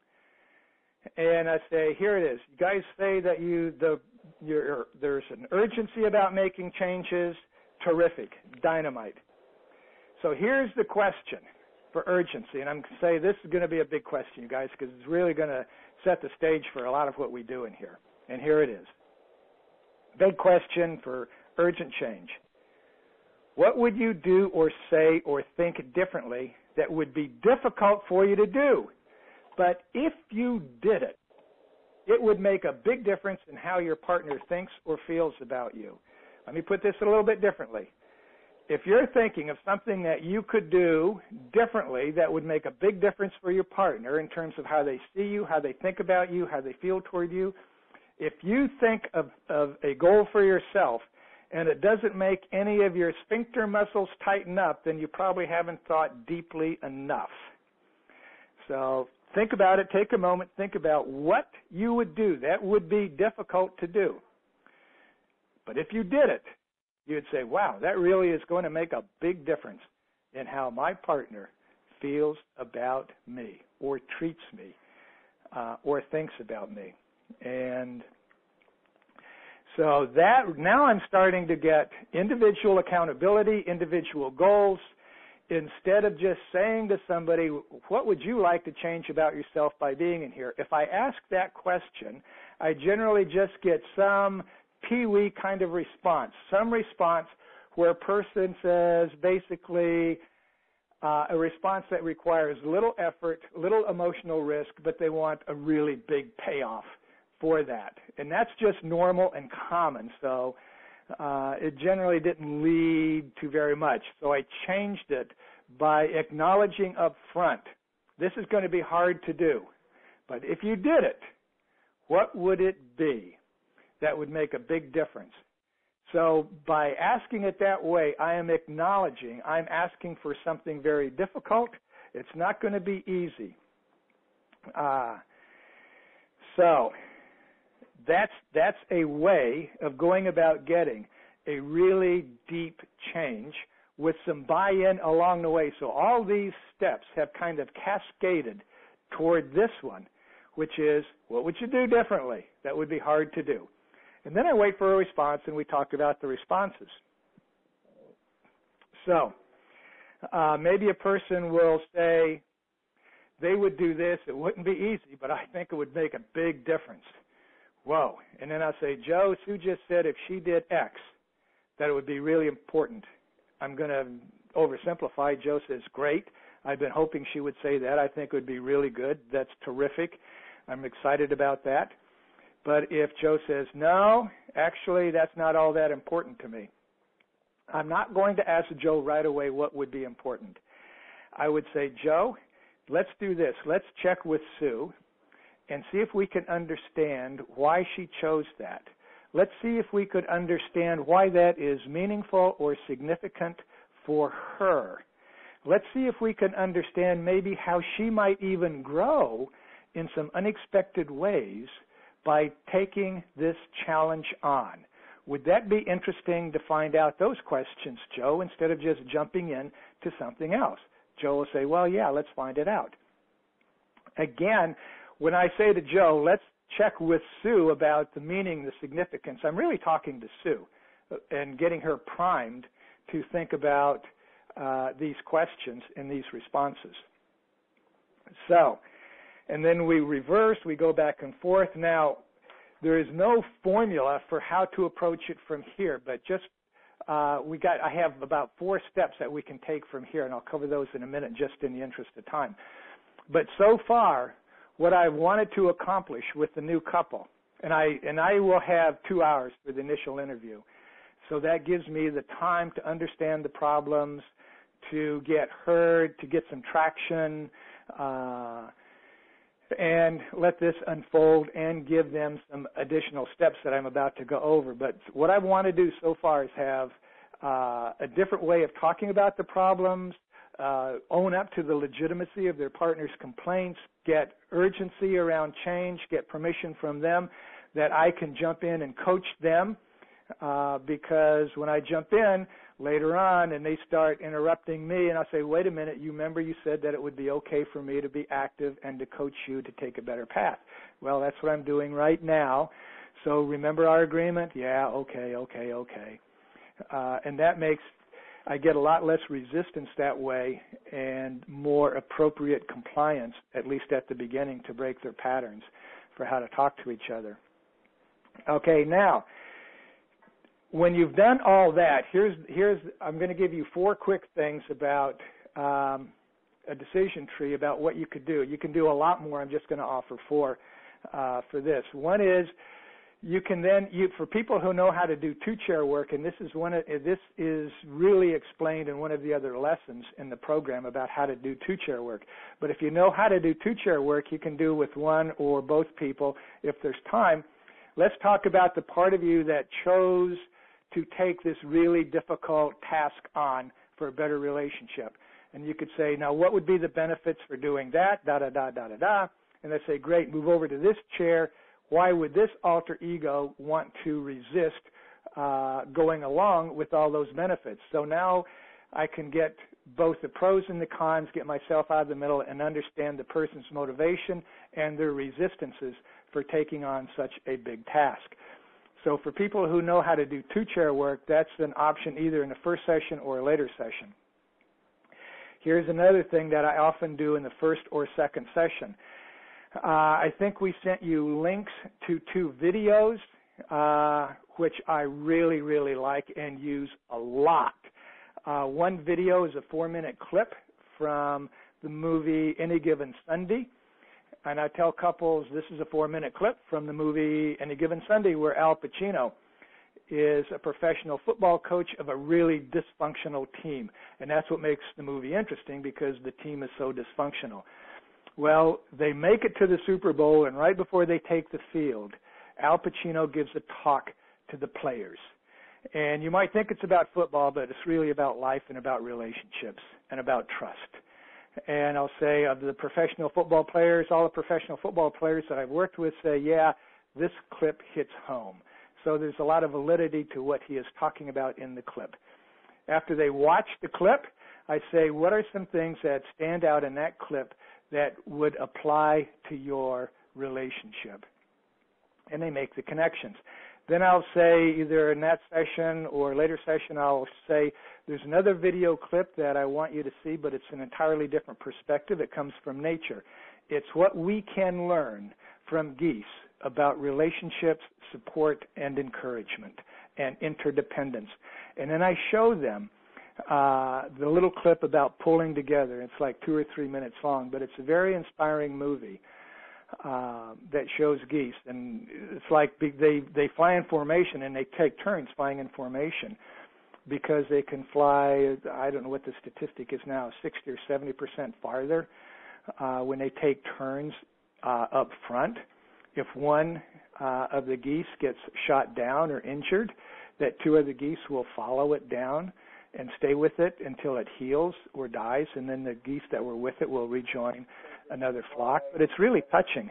And I say, here it is. You guys say that you the you're, there's an urgency about making changes. Terrific. Dynamite. So here's the question for urgency. And I'm going to say this is going to be a big question, you guys, because it's really going to set the stage for a lot of what we do in here. And here it is. Big question for urgent change. What would you do or say or think differently that would be difficult for you to do? But if you did it, it would make a big difference in how your partner thinks or feels about you. Let me put this a little bit differently. If you're thinking of something that you could do differently that would make a big difference for your partner in terms of how they see you, how they think about you, how they feel toward you, if you think of, of a goal for yourself and it doesn't make any of your sphincter muscles tighten up, then you probably haven't thought deeply enough. So think about it. Take a moment. Think about what you would do that would be difficult to do. But if you did it, you'd say, wow, that really is going to make a big difference in how my partner feels about me or treats me uh, or thinks about me. And so that now I'm starting to get individual accountability, individual goals. Instead of just saying to somebody, what would you like to change about yourself by being in here? If I ask that question, I generally just get some pee-wee kind of response, some response where a person says basically uh, a response that requires little effort, little emotional risk, but they want a really big payoff for that. And that's just normal and common, so uh, it generally didn't lead to very much. So I changed it by acknowledging up front, this is going to be hard to do, but if you did it, what would it be that would make a big difference? So by asking it that way, I am acknowledging I'm asking for something very difficult. It's not going to be easy. Uh, so that's that's a way of going about getting a really deep change with some buy-in along the way. So all these steps have kind of cascaded toward this one, which is, what would you do differently that would be hard to do? And then I wait for a response, and we talk about the responses. So uh, maybe a person will say they would do this. It wouldn't be easy, but I think it would make a big difference. whoa. And then I'll say, Joe, Sue just said if she did X, that it would be really important. I'm going to oversimplify. Joe says, great. I've been hoping she would say that. I think it would be really good. That's terrific. I'm excited about that. But if Joe says, no, actually, that's not all that important to me, I'm not going to ask Joe right away what would be important. I would say, Joe, let's do this. Let's check with Sue and see if we can understand why she chose that. Let's see if we could understand why that is meaningful or significant for her. Let's see if we can understand maybe how she might even grow in some unexpected ways by taking this challenge on. Would that be interesting to find out those questions, Joe, instead of just jumping in to something else? Joe will say, well, yeah, let's find it out. Again, when I say to Joe, let's check with Sue about the meaning, the significance, I'm really talking to Sue and getting her primed to think about uh, these questions and these responses. So, and then we reverse, we go back and forth. Now, there is no formula for how to approach it from here, but just uh, we got. I have about four steps that we can take from here, and I'll cover those in a minute just in the interest of time. But so far, what I wanted to accomplish with the new couple, and I and I will have two hours for the initial interview, so that gives me the time to understand the problems, to get heard, to get some traction, uh, and let this unfold and give them some additional steps that I'm about to go over. But what I want to do so far is have uh, a different way of talking about the problems, uh, own up to the legitimacy of their partner's complaints, get urgency around change, get permission from them that I can jump in and coach them, uh, because when I jump in later on and they start interrupting me and I say, wait a minute, you remember you said that it would be okay for me to be active and to coach you to take a better path. Well, that's what I'm doing right now. So remember our agreement? Yeah, okay, okay, okay. Uh, and that makes, I get a lot less resistance that way and more appropriate compliance, at least at the beginning, to break their patterns for how to talk to each other. Okay, now, when you've done all that, here's here's I'm going to give you four quick things about um, a decision tree about what you could do. You can do a lot more. I'm just going to offer four uh, for this. One is you can then you for people who know how to do two-chair work, and this is one of, this is really explained in one of the other lessons in the program about how to do two-chair work. But if you know how to do two-chair work, you can do with one or both people if there's time. Let's talk about the part of you that chose to take this really difficult task on for a better relationship. And you could say, now what would be the benefits for doing that, da, da, da, da, da, da. And they say, great, move over to this chair. Why would this alter ego want to resist uh, going along with all those benefits? So now I can get both the pros and the cons, get myself out of the middle, and understand the person's motivation and their resistances for taking on such a big task. So for people who know how to do two-chair work, that's an option either in the first session or a later session. Here's another thing that I often do in the first or second session. Uh, I think we sent you links to two videos, uh, which I really, really like and use a lot. Uh, one video is a four-minute clip from the movie Any Given Sunday. And I tell couples this is a four-minute clip from the movie Any Given Sunday where Al Pacino is a professional football coach of a really dysfunctional team. And that's what makes the movie interesting because the team is so dysfunctional. Well, they make it to the Super Bowl, and right before they take the field, Al Pacino gives a talk to the players. And you might think it's about football, but it's really about life and about relationships and about trust. And I'll say of the professional football players, all the professional football players that I've worked with say, yeah, this clip hits home. So there's a lot of validity to what he is talking about in the clip. After they watch the clip, I say, what are some things that stand out in that clip that would apply to your relationship? And they make the connections. Then I'll say either in that session or later session, I'll say there's another video clip that I want you to see, but it's an entirely different perspective. It comes from nature. It's what we can learn from geese about relationships, support, and encouragement, and interdependence. And then I show them uh, the little clip about pulling together. It's like two or three minutes long, but it's a very inspiring movie uh, that shows geese. And it's like they, they fly in formation, and they take turns flying in formation because they can fly, I don't know what the statistic is now, sixty or seventy percent farther uh, when they take turns uh, up front. If one uh, of the geese gets shot down or injured, that two other geese will follow it down and stay with it until it heals or dies, and then the geese that were with it will rejoin another flock. But it's really touching.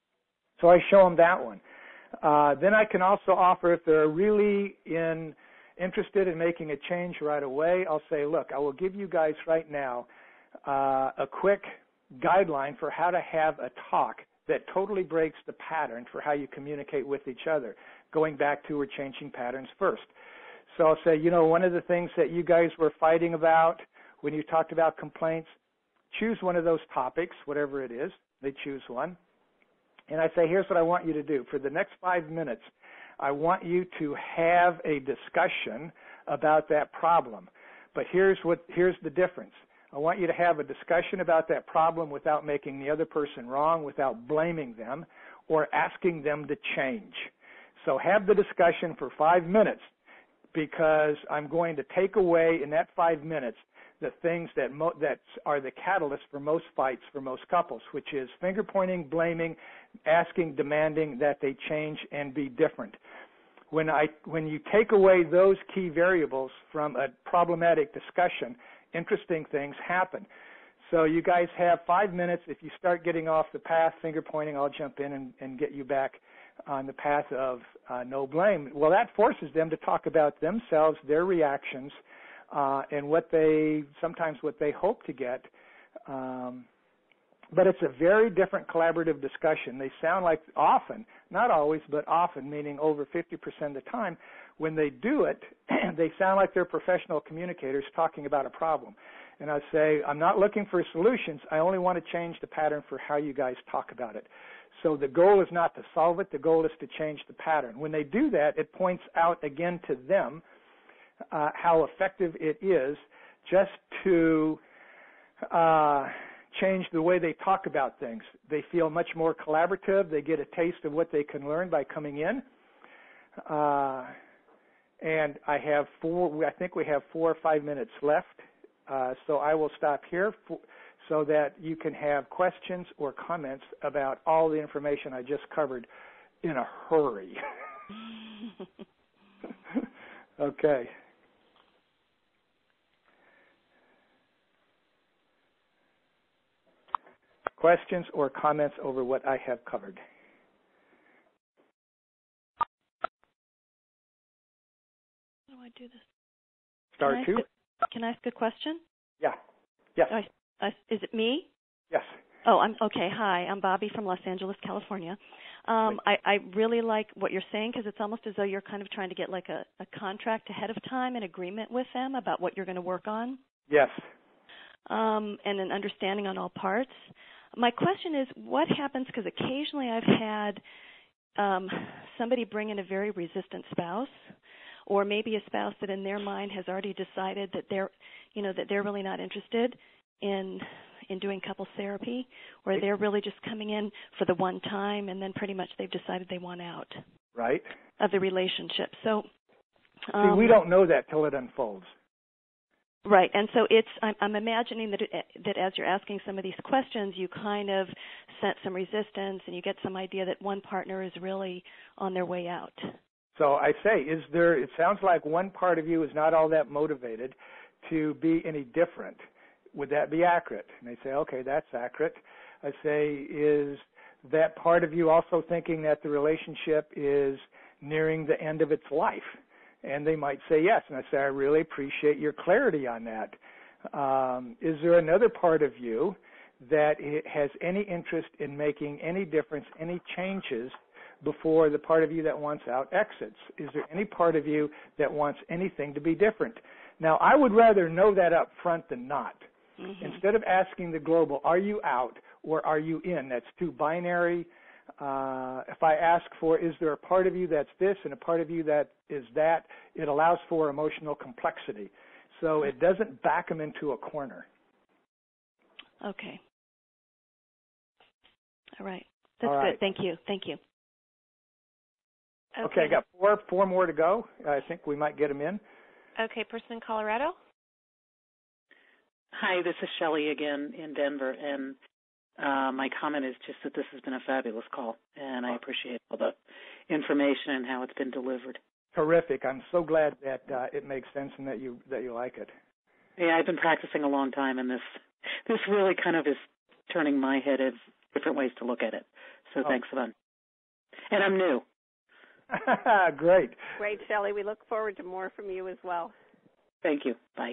So I show them that one. Uh, then I can also offer, if they're really in, interested in making a change right away, I'll say, look, I will give you guys right now uh, a quick guideline for how to have a talk that totally breaks the pattern for how you communicate with each other, going back to we're changing patterns first. So I'll say, you know, one of the things that you guys were fighting about when you talked about complaints, choose one of those topics, whatever it is. They choose one. And I say, here's what I want you to do. For the next five minutes, I want you to have a discussion about that problem. But here's what here's the difference. I want you to have a discussion about that problem without making the other person wrong, without blaming them, or asking them to change. So have the discussion for five minutes, because I'm going to take away in that five minutes the things that mo- that are the catalyst for most fights for most couples, which is finger pointing, blaming, asking, demanding that they change and be different. When I when you take away those key variables from a problematic discussion, interesting things happen. So you guys have five minutes. If you start getting off the path, finger pointing, I'll jump in and, and get you back on the path of uh, no blame. Well, that forces them to talk about themselves, their reactions, uh, and what they, sometimes what they hope to get. Um, but it's a very different collaborative discussion. They sound like often, not always, but often, meaning over fifty percent of the time, when they do it, they sound like they're professional communicators talking about a problem. And I say, I'm not looking for solutions. I only want to change the pattern for how you guys talk about it. So the goal is not to solve it. The goal is to change the pattern. When they do that, it points out again to them uh, how effective it is just to uh, change the way they talk about things. They feel much more collaborative. They get a taste of what they can learn by coming in. Uh, and I have four, I think we have four or five minutes left. Uh, so I will stop here for, so that you can have questions or comments about all the information I just covered in a hurry. Okay. Questions or comments over what I have covered? How do I do this? Star two. Can I ask a question? Yeah. Yes. I, I, is it me? Yes. Oh, I'm okay. Hi, I'm Bobby from Los Angeles, California. Um, I, I really like what you're saying, because it's almost as though you're kind of trying to get like a, a contract ahead of time, an agreement with them about what you're going to work on. Yes. Um, and an understanding on all parts. My question is, what happens, because occasionally I've had um, somebody bring in a very resistant spouse, or maybe a spouse that in their mind has already decided that they're, you know, that they're really not interested in in doing couples therapy, or they're really just coming in for the one time, and then pretty much they've decided they want out. Right. Of the relationship. So, um, see, we don't know that till it unfolds. Right, and so it's. I'm, I'm imagining that it, that as you're asking some of these questions, you kind of sense some resistance, and you get some idea that one partner is really on their way out. So I say, is there? It sounds like one part of you is not all that motivated to be any different. Would that be accurate? And they say, okay, that's accurate. I say, is that part of you also thinking that the relationship is nearing the end of its life? And they might say yes. And I say, I really appreciate your clarity on that. Um, is there another part of you that has any interest in making any difference, any changes before the part of you that wants out exits? Is there any part of you that wants anything to be different? Now, I would rather know that up front than not. Mm-hmm. Instead of asking the global, are you out or are you in? That's too binary. Uh, if I ask for, is there a part of you that's this and a part of you that is that, it allows for emotional complexity. So it doesn't back them into a corner. Okay. All right. That's All right. good. Thank you. Thank you. Okay. okay, I got four four more to go. I think we might get them in. Okay, person in Colorado. Hi, this is Shelley again in Denver, and uh, my comment is just that this has been a fabulous call, and I appreciate all the information and how it's been delivered. Terrific. I'm so glad that uh, it makes sense and that you that you like it. Yeah, I've been practicing a long time, and this this really kind of is turning my head at different ways to look at it. So oh. thanks a lot. And I'm new. Great. Great, Shelley. We look forward to more from you as well. Thank you. Bye.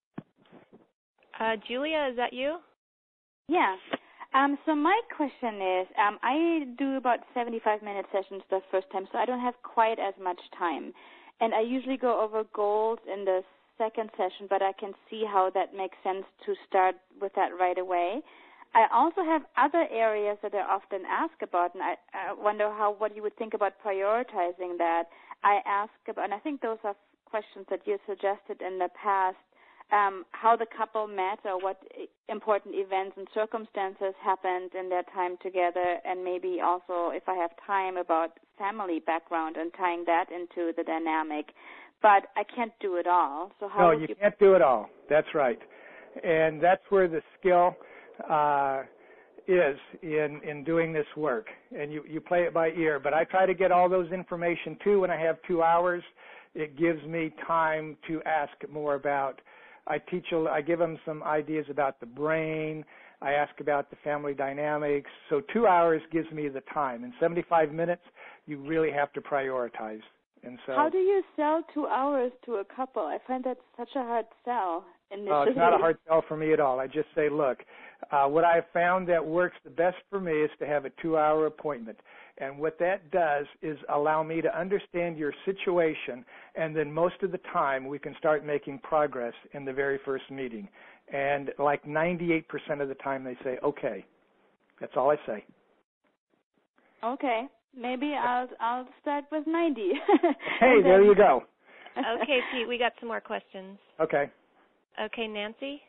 Uh, Julia, is that you? Yeah. Um, so my question is, um, I do about seventy-five minute sessions the first time, so I don't have quite as much time. And I usually go over goals in the second session, but I can see how that makes sense to start with that right away. I also have other areas that I often ask about, and I, I wonder how what you would think about prioritizing that. I ask about, and I think those are questions that you suggested in the past, um, how the couple met or what important events and circumstances happened in their time together, and maybe also, if I have time, about family background and tying that into the dynamic. But I can't do it all. So how No, would you, you can't do it all. That's right. And that's where the skill uh, is in, in doing this work. And you, you play it by ear. But I try to get all those information, too, when I have two hours. It gives me time to ask more about. I teach, I give them some ideas about the brain. I ask about the family dynamics. So two hours gives me the time. In seventy-five minutes, you really have to prioritize. And so, how do you sell two hours to a couple? I find that such a hard sell. Initially. Uh, it's not a hard sell for me at all. I just say, look, uh, what I've found that works the best for me is to have a two-hour appointment. And what that does is allow me to understand your situation, and then most of the time we can start making progress in the very first meeting. And like ninety-eight percent of the time they say, okay. That's all I say. Okay. Maybe I'll I'll start with ninety. Hey, there you go. Okay, Pete, we got some more questions. Okay. Okay, Nancy?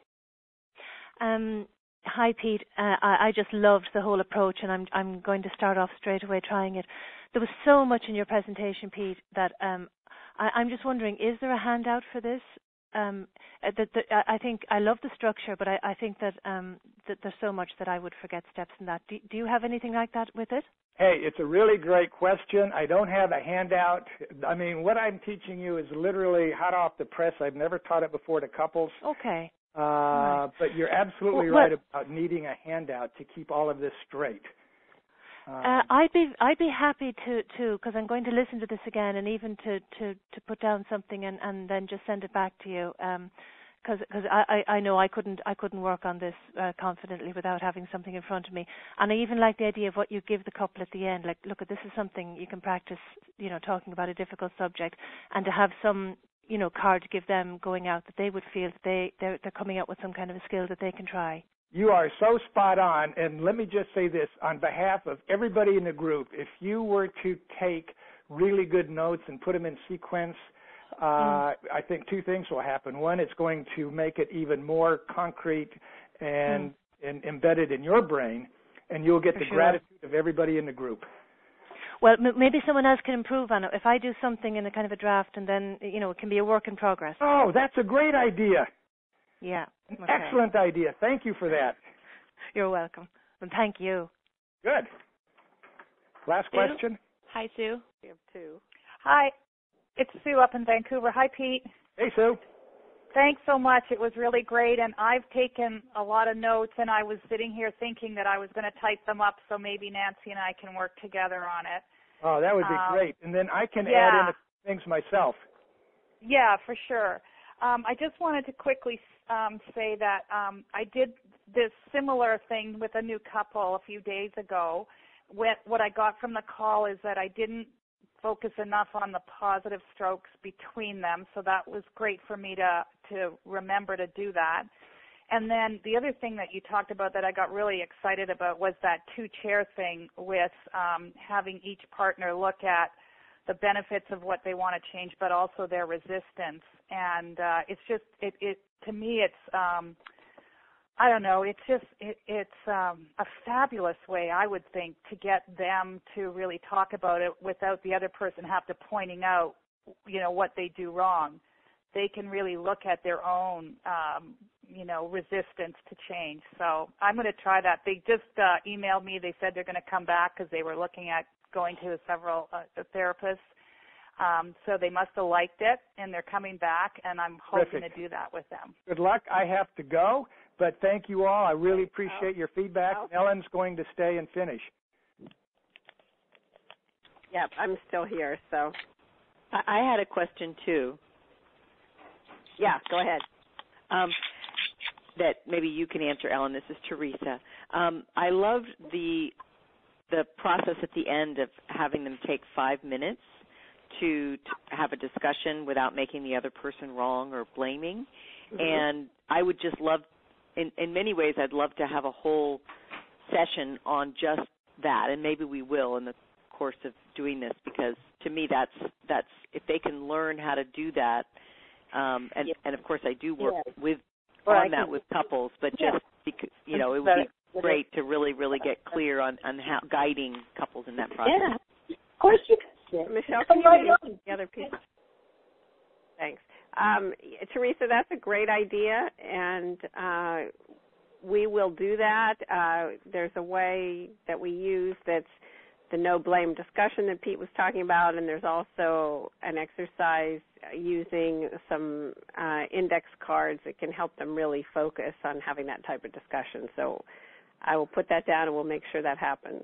Um, hi, Pete. Uh, I, I just loved the whole approach, and I'm I'm going to start off straight away trying it. There was so much in your presentation, Pete, that um, I, I'm just wondering, is there a handout for this? Um, that, that, I think I love the structure, but I, I think that, um, that there's so much that I would forget steps in that. Do, do you have anything like that with it? Hey, it's a really great question. I don't have a handout. I mean, what I'm teaching you is literally hot off the press. I've never taught it before to couples. Okay. Uh, right. But you're absolutely well, right about needing a handout to keep all of this straight. Um, uh, I'd be I'd be happy to to because I'm going to listen to this again, and even to to to put down something and and then just send it back to you. Um, Because because I, I, I know I couldn't I couldn't work on this uh, confidently without having something in front of me, and I even like the idea of what you give the couple at the end. Like, look, this is something you can practice, you know, talking about a difficult subject, and to have some, you know, card to give them going out that they would feel that they they're, they're coming out with some kind of a skill that they can try. You are so spot on, and let me just say this on behalf of everybody in the group: if you were to take really good notes and put them in sequence. Uh, mm. I think two things will happen. One, it's going to make it even more concrete and, mm. and embedded in your brain, and you'll get For the sure. gratitude of everybody in the group. Well, m- maybe someone else can improve on it. If I do something in a kind of a draft, and then, you know, it can be a work in progress. Oh, that's a great idea. Yeah. Okay. Excellent idea. Thank you for that. You're welcome. And thank you. Good. Last Sue? question. Hi, Sue. We have two. Hi. It's Sue up in Vancouver. Hi, Pete. Hey, Sue. Thanks so much. It was really great, and I've taken a lot of notes, and I was sitting here thinking that I was going to type them up so maybe Nancy and I can work together on it. Oh, that would be um, great. And then I can yeah. add in a few things myself. Yeah, for sure. Um, I just wanted to quickly um, say that um, I did this similar thing with a new couple a few days ago. What, what I got from the call is that I didn't focus enough on the positive strokes between them, so that was great for me to to remember to do that. And then the other thing that you talked about that I got really excited about was that two-chair thing with um, having each partner look at the benefits of what they want to change, but also their resistance. And uh, it's just, it, it to me, it's, um, I don't know, it's just, it, it's um, a fabulous way, I would think, to get them to really talk about it without the other person have to pointing out, you know, what they do wrong. They can really look at their own, um, you know, resistance to change. So I'm going to try that. They just uh, emailed me. They said they're going to come back because they were looking at going to several uh, therapists. Um, so they must have liked it, and they're coming back, and I'm hoping Terrific. to do that with them. Good luck. I have to go, but thank you all. I really appreciate your feedback. Ellen's going to stay and finish. Yep, I'm still here, so. I, I had a question, too. Yeah, go ahead. Um, that maybe you can answer, Ellen. This is Teresa. Um, I loved the the process at the end of having them take five minutes to, to have a discussion without making the other person wrong or blaming. Mm-hmm. And I would just love, in, in many ways, I'd love to have a whole session on just that, and maybe we will in the course of doing this, because to me that's that's if they can learn how to do that, um, and, yeah. and of course I do work yeah. with or on I that can, with couples, but just, yeah. because, you know, it would be great to really, really get clear on, on how guiding couples in that process. Yeah, of course you can. Michelle, can you get the other people? Thanks. Um, Teresa, that's a great idea, and uh, we will do that. Uh, there's a way that we use that's the no-blame discussion that Pete was talking about, and there's also an exercise using some uh, index cards that can help them really focus on having that type of discussion. So I will put that down, and we'll make sure that happens.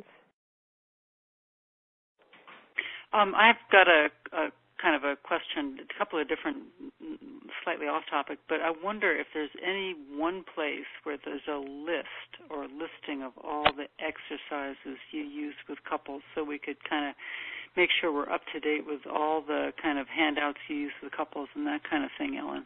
Um, I've got a, a kind of a question, a couple of different, slightly off topic, but I wonder if there's any one place where there's a list or a listing of all the exercises you use with couples, so we could kind of make sure we're up to date with all the kind of handouts you use with couples and that kind of thing, Ellen.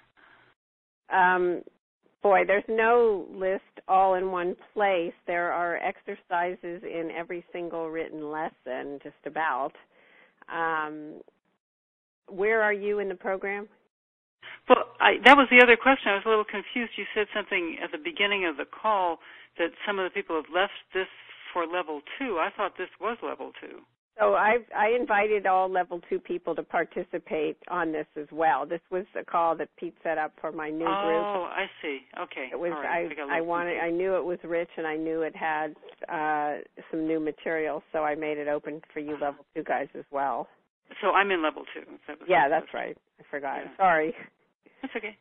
Um, boy, there's no list all in one place. There are exercises in every single written lesson, just about. Um, where are you in the program? Well, I, that was the other question. I was a little confused. You said something at the beginning of the call that some of the people have left this for level two. I thought this was level two. So I've, I invited all level two people to participate on this as well. This was a call that Pete set up for my new oh, group. Oh, I see. Okay. It was. All right. I, I, I wanted. I knew it was rich, and I knew it had uh, some new material. So I made it open for you level two guys as well. So I'm in level two. That yeah, that's right. I forgot. Yeah. Sorry. That's okay.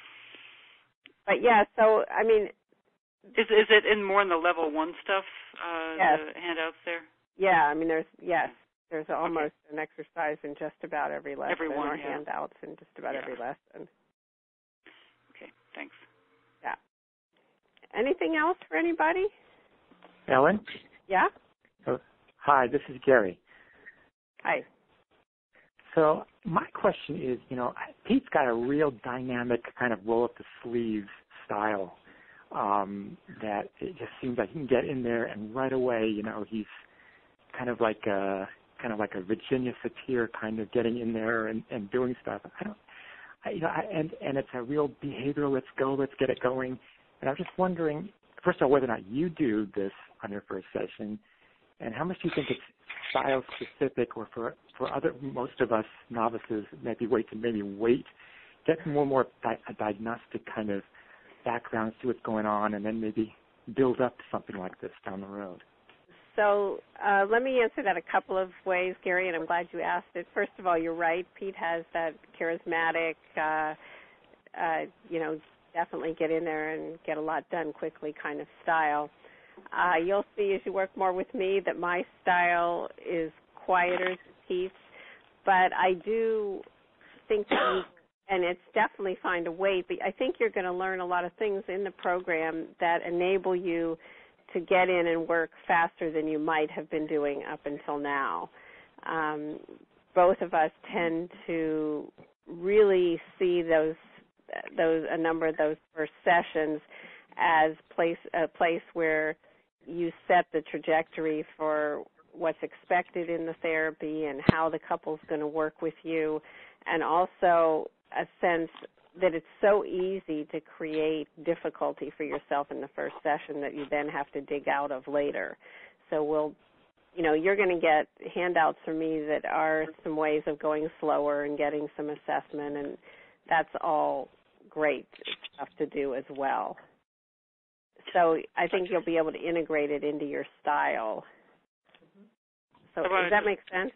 But yeah, so I mean, is is it in more in the level one stuff? Uh, yes. The handouts there. Yeah, I mean, there's yes, there's almost okay. an exercise in just about every lesson, every one, or yeah. handouts in just about yeah. every lesson. Okay, thanks. Yeah. Anything else for anybody? Ellen? Yeah. Oh, hi, this is Gary. Hi. So my question is, you know, Pete's got a real dynamic kind of roll up the sleeves style um, that it just seems like he can get in there and right away, you know, he's kind of like a kind of like a Virginia Satir kind of getting in there and, and doing stuff. I don't, I, you know, I, and and it's a real behavioral. Let's go, let's get it going. And I'm just wondering, first of all, whether or not you do this on your first session, and how much do you think it's style specific, or for for other most of us novices, maybe wait to maybe wait, get more and more di- a diagnostic kind of background, see what's going on, and then maybe build up to something like this down the road. So uh, let me answer that a couple of ways, Gary, and I'm glad you asked it. First of all, you're right. Pete has that charismatic, uh, uh, you know, definitely get in there and get a lot done quickly kind of style. Uh, you'll see as you work more with me that my style is quieter than Pete's, but I do think that you, and it's definitely fine to wait, but I think you're going to learn a lot of things in the program that enable you to get in and work faster than you might have been doing up until now. Um, both of us tend to really see those those a number of those first sessions as place a place where you set the trajectory for what's expected in the therapy and how the couple's going to work with you, and also a sense that it's so easy to create difficulty for yourself in the first session that you then have to dig out of later. So we'll, you know, you're going to get handouts from me that are some ways of going slower and getting some assessment, and that's all great stuff to do as well. So I think you'll be able to integrate it into your style. So does that make sense?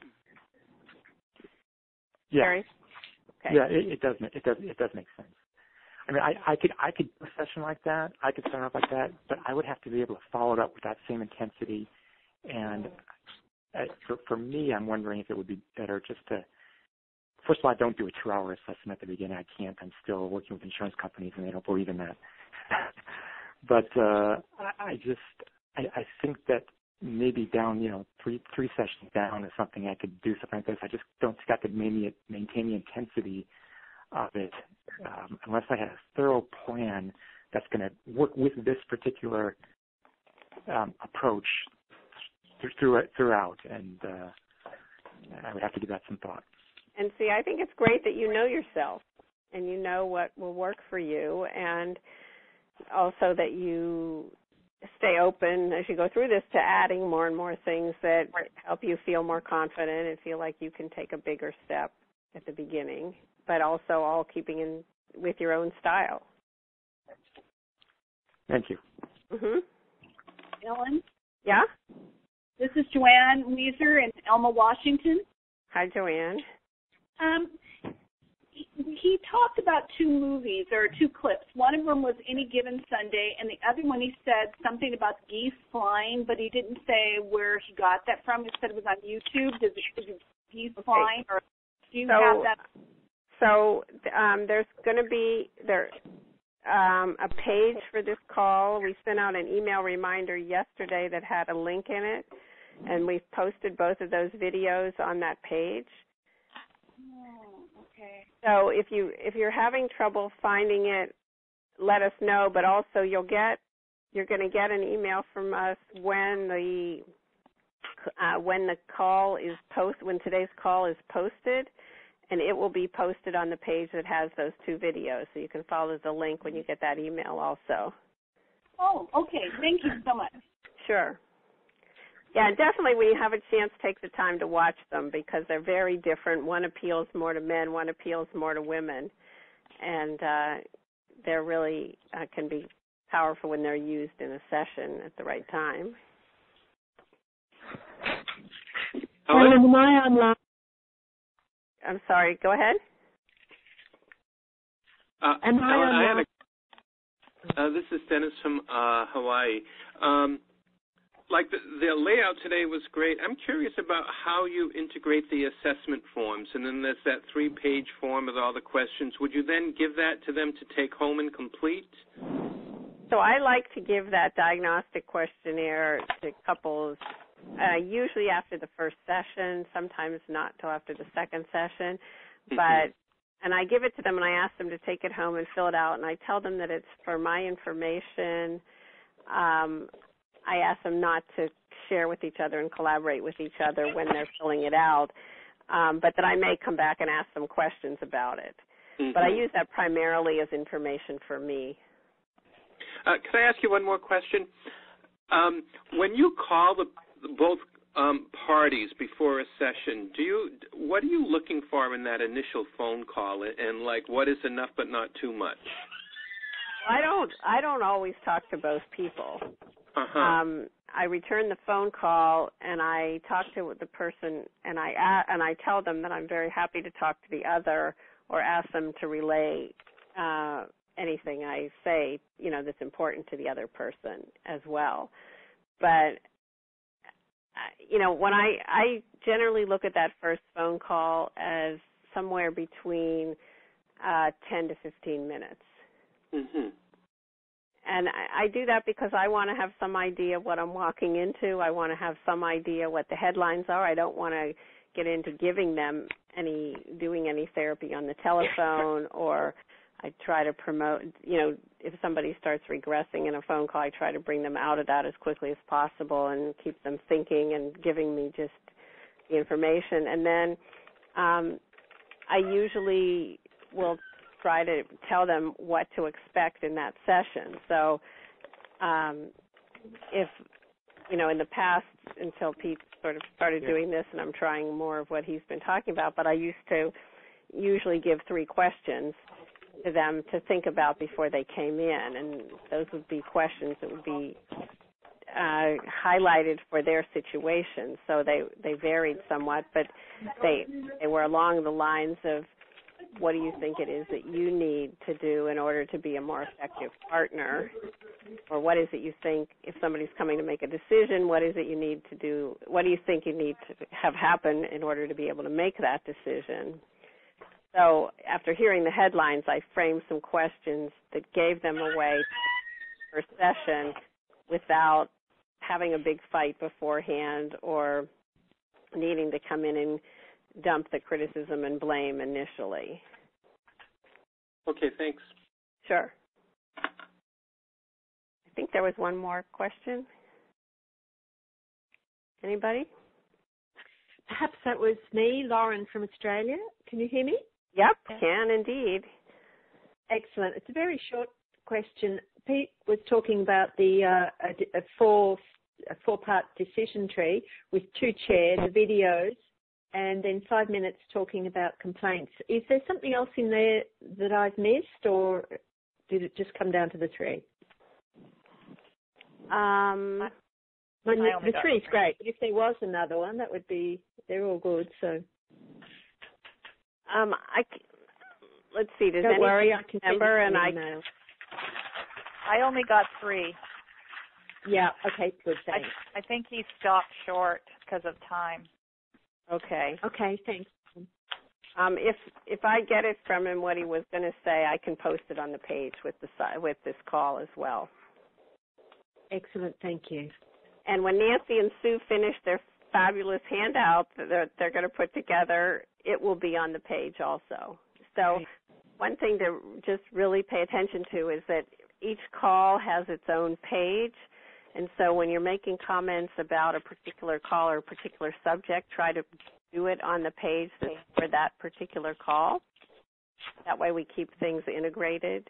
Yeah. Gary? Okay. Yeah, it, it does. It does. It does make sense. I mean, I, I could I could do a session like that. I could start off like that, but I would have to be able to follow it up with that same intensity. And uh, for for me, I'm wondering if it would be better just to. First of all, I don't do a two-hour assessment at the beginning. I can't. I'm still working with insurance companies, and they don't believe in that. But uh, I, I just I, I think that maybe down, you know, three three sessions down is something I could do something like this. I just don't think I could maybe maintain the intensity of it um, unless I had a thorough plan that's going to work with this particular um, approach th- through it, throughout. And uh, I would have to give that some thought. And see, I think it's great that you know yourself and you know what will work for you, and also that you stay open as you go through this to adding more and more things that help you feel more confident and feel like you can take a bigger step at the beginning, but also all keeping in with your own style. Thank you. Mhm. Ellen? Yeah? This is Joanne Weezer in Elma, Washington. Hi, Joanne. Um, he, he talked about two movies, or two clips. One of them was Any Given Sunday, and the other one he said something about geese flying, but he didn't say where he got that from. He said it was on YouTube. Does it, is it geese okay. flying, or do you so, have that? So um, there's going to be there um, a page for this call. We sent out an email reminder yesterday that had a link in it, and we've posted both of those videos on that page. Oh, okay. So if you if you're having trouble finding it, let us know. But also you'll get you're going to get an email from us when the uh, when the call is post when today's call is posted, and it will be posted on the page that has those two videos. So you can follow the link when you get that email also. Oh, okay. Thank you so much. Sure. Yeah, definitely when you have a chance, take the time to watch them because they're very different. One appeals more to men, one appeals more to women. And uh, they're really uh, can be powerful when they're used in a session at the right time. Hello? Am I online? I'm sorry, go ahead. Uh, Am I Ellen, I online? have a, uh, this is Dennis from uh, Hawaii. Um, Like the, the layout today was great. I'm curious about how you integrate the assessment forms, and then there's that three-page form with all the questions. Would you then give that to them to take home and complete? So I like to give that diagnostic questionnaire to couples uh, usually after the first session, sometimes not till after the second session. Mm-hmm. But and I give it to them and I ask them to take it home and fill it out, and I tell them that it's for my information. Um, I ask them not to share with each other and collaborate with each other when they're filling it out, um, but that I may come back and ask them questions about it. Mm-hmm. But I use that primarily as information for me. Uh, can I ask you one more question? Um, when you call the both um, parties before a session, do you what are you looking for in that initial phone call, and, and like what is enough but not too much? I don't. I don't always talk to both people. Uh-huh. Um, I return the phone call and I talk to the person and I and I tell them that I'm very happy to talk to the other, or ask them to relay uh, anything I say, you know, that's important to the other person as well. But you know, when I I generally look at that first phone call as somewhere between uh, ten to fifteen minutes. Mm-hmm. And I, I do that because I want to have some idea of what I'm walking into. I want to have some idea what the headlines are. I don't want to get into giving them any, doing any therapy on the telephone, or I try to promote, you know, if somebody starts regressing in a phone call, I try to bring them out of that as quickly as possible and keep them thinking and giving me just the information. And then um, I usually will try to tell them what to expect in that session. So um, if, you know, in the past, until Pete sort of started yeah. doing this, and I'm trying more of what he's been talking about, but I used to usually give three questions to them to think about before they came in, and those would be questions that would be uh, highlighted for their situation. So they, they varied somewhat, but they they were along the lines of, what do you think it is that you need to do in order to be a more effective partner? Or what is it you think, if somebody's coming to make a decision, what is it you need to do? What do you think you need to have happen in order to be able to make that decision? So after hearing the headlines, I framed some questions that gave them a way for a session without having a big fight beforehand or needing to come in and dump the criticism and blame initially. Okay, thanks. Sure. I think there was one more question. Anybody? Perhaps that was me, Lauren from Australia. Can you hear me? Yep, can indeed. Excellent. It's a very short question. Pete was talking about the uh, a, a four a four-part decision tree with two chairs, the videos, and then five minutes talking about complaints. Is there something else in there that I've missed, or did it just come down to the three? Um, well, the, the three is great, but if there was another one, that would be, they're all good, so. Um, I, let's see, does Don't anyone worry, I can remember? And I, I only got three. Yeah, okay, good, thanks. I, I think he stopped short because of time. Okay. Okay, thanks. Um, if if I get it from him what he was going to say, I can post it on the page with the with this call as well. Excellent, thank you. And when Nancy and Sue finish their fabulous handout that they're, they're going to put together, it will be on the page also. So Great. One thing to just really pay attention to is that each call has its own page. And so when you're making comments about a particular call or a particular subject, try to do it on the page that's for that particular call. That way we keep things integrated.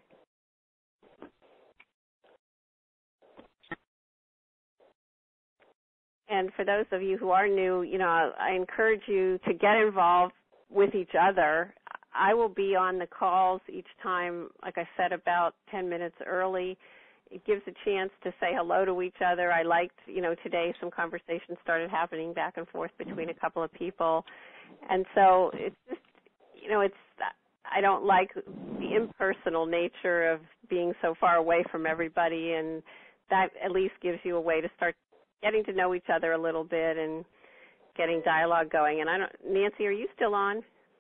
And for those of you who are new, you know, I encourage you to get involved with each other. I will be on the calls each time, like I said, about ten minutes early. It gives a chance to say hello to each other. I liked, you know, today some conversations started happening back and forth between a couple of people. And so it's just, you know, it's, I don't like the impersonal nature of being so far away from everybody, and that at least gives you a way to start getting to know each other a little bit and getting dialogue going. And I don't, Nancy, are you still on?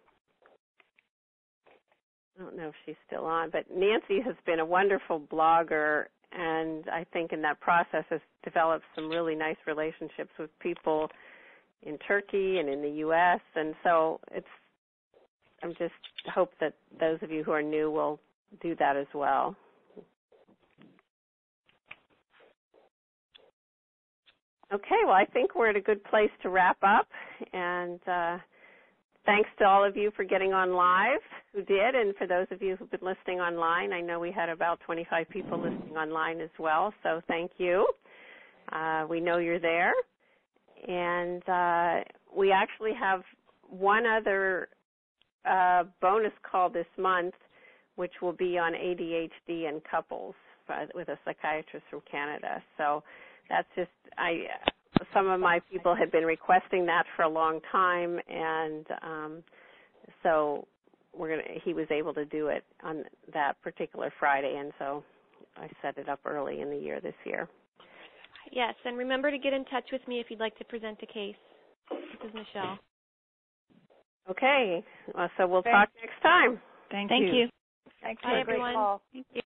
I don't know if she's still on, but Nancy has been a wonderful blogger, and I think in that process has developed some really nice relationships with people in Turkey and in the U S And so it's, I'm just hope that those of you who are new will do that as well. Okay, well, I think we're at a good place to wrap up, and uh, thanks to all of you for getting on live who did, and for those of you who've been listening online. I know we had about twenty-five people listening online as well, so thank you. Uh, we know you're there. And uh, we actually have one other uh, bonus call this month, which will be on A D H D and couples uh, with a psychiatrist from Canada. So that's just, I. Some of my people had been requesting that for a long time, and um, so we're gonna. He was able to do it on that particular Friday, and so I set it up early in the year this year. Yes, and remember to get in touch with me if you'd like to present a case. This is Michelle. Okay, well, so we'll Thanks. talk next time. Thank, Thank you. you. Thanks Bye, for a great everyone. call. Thank you.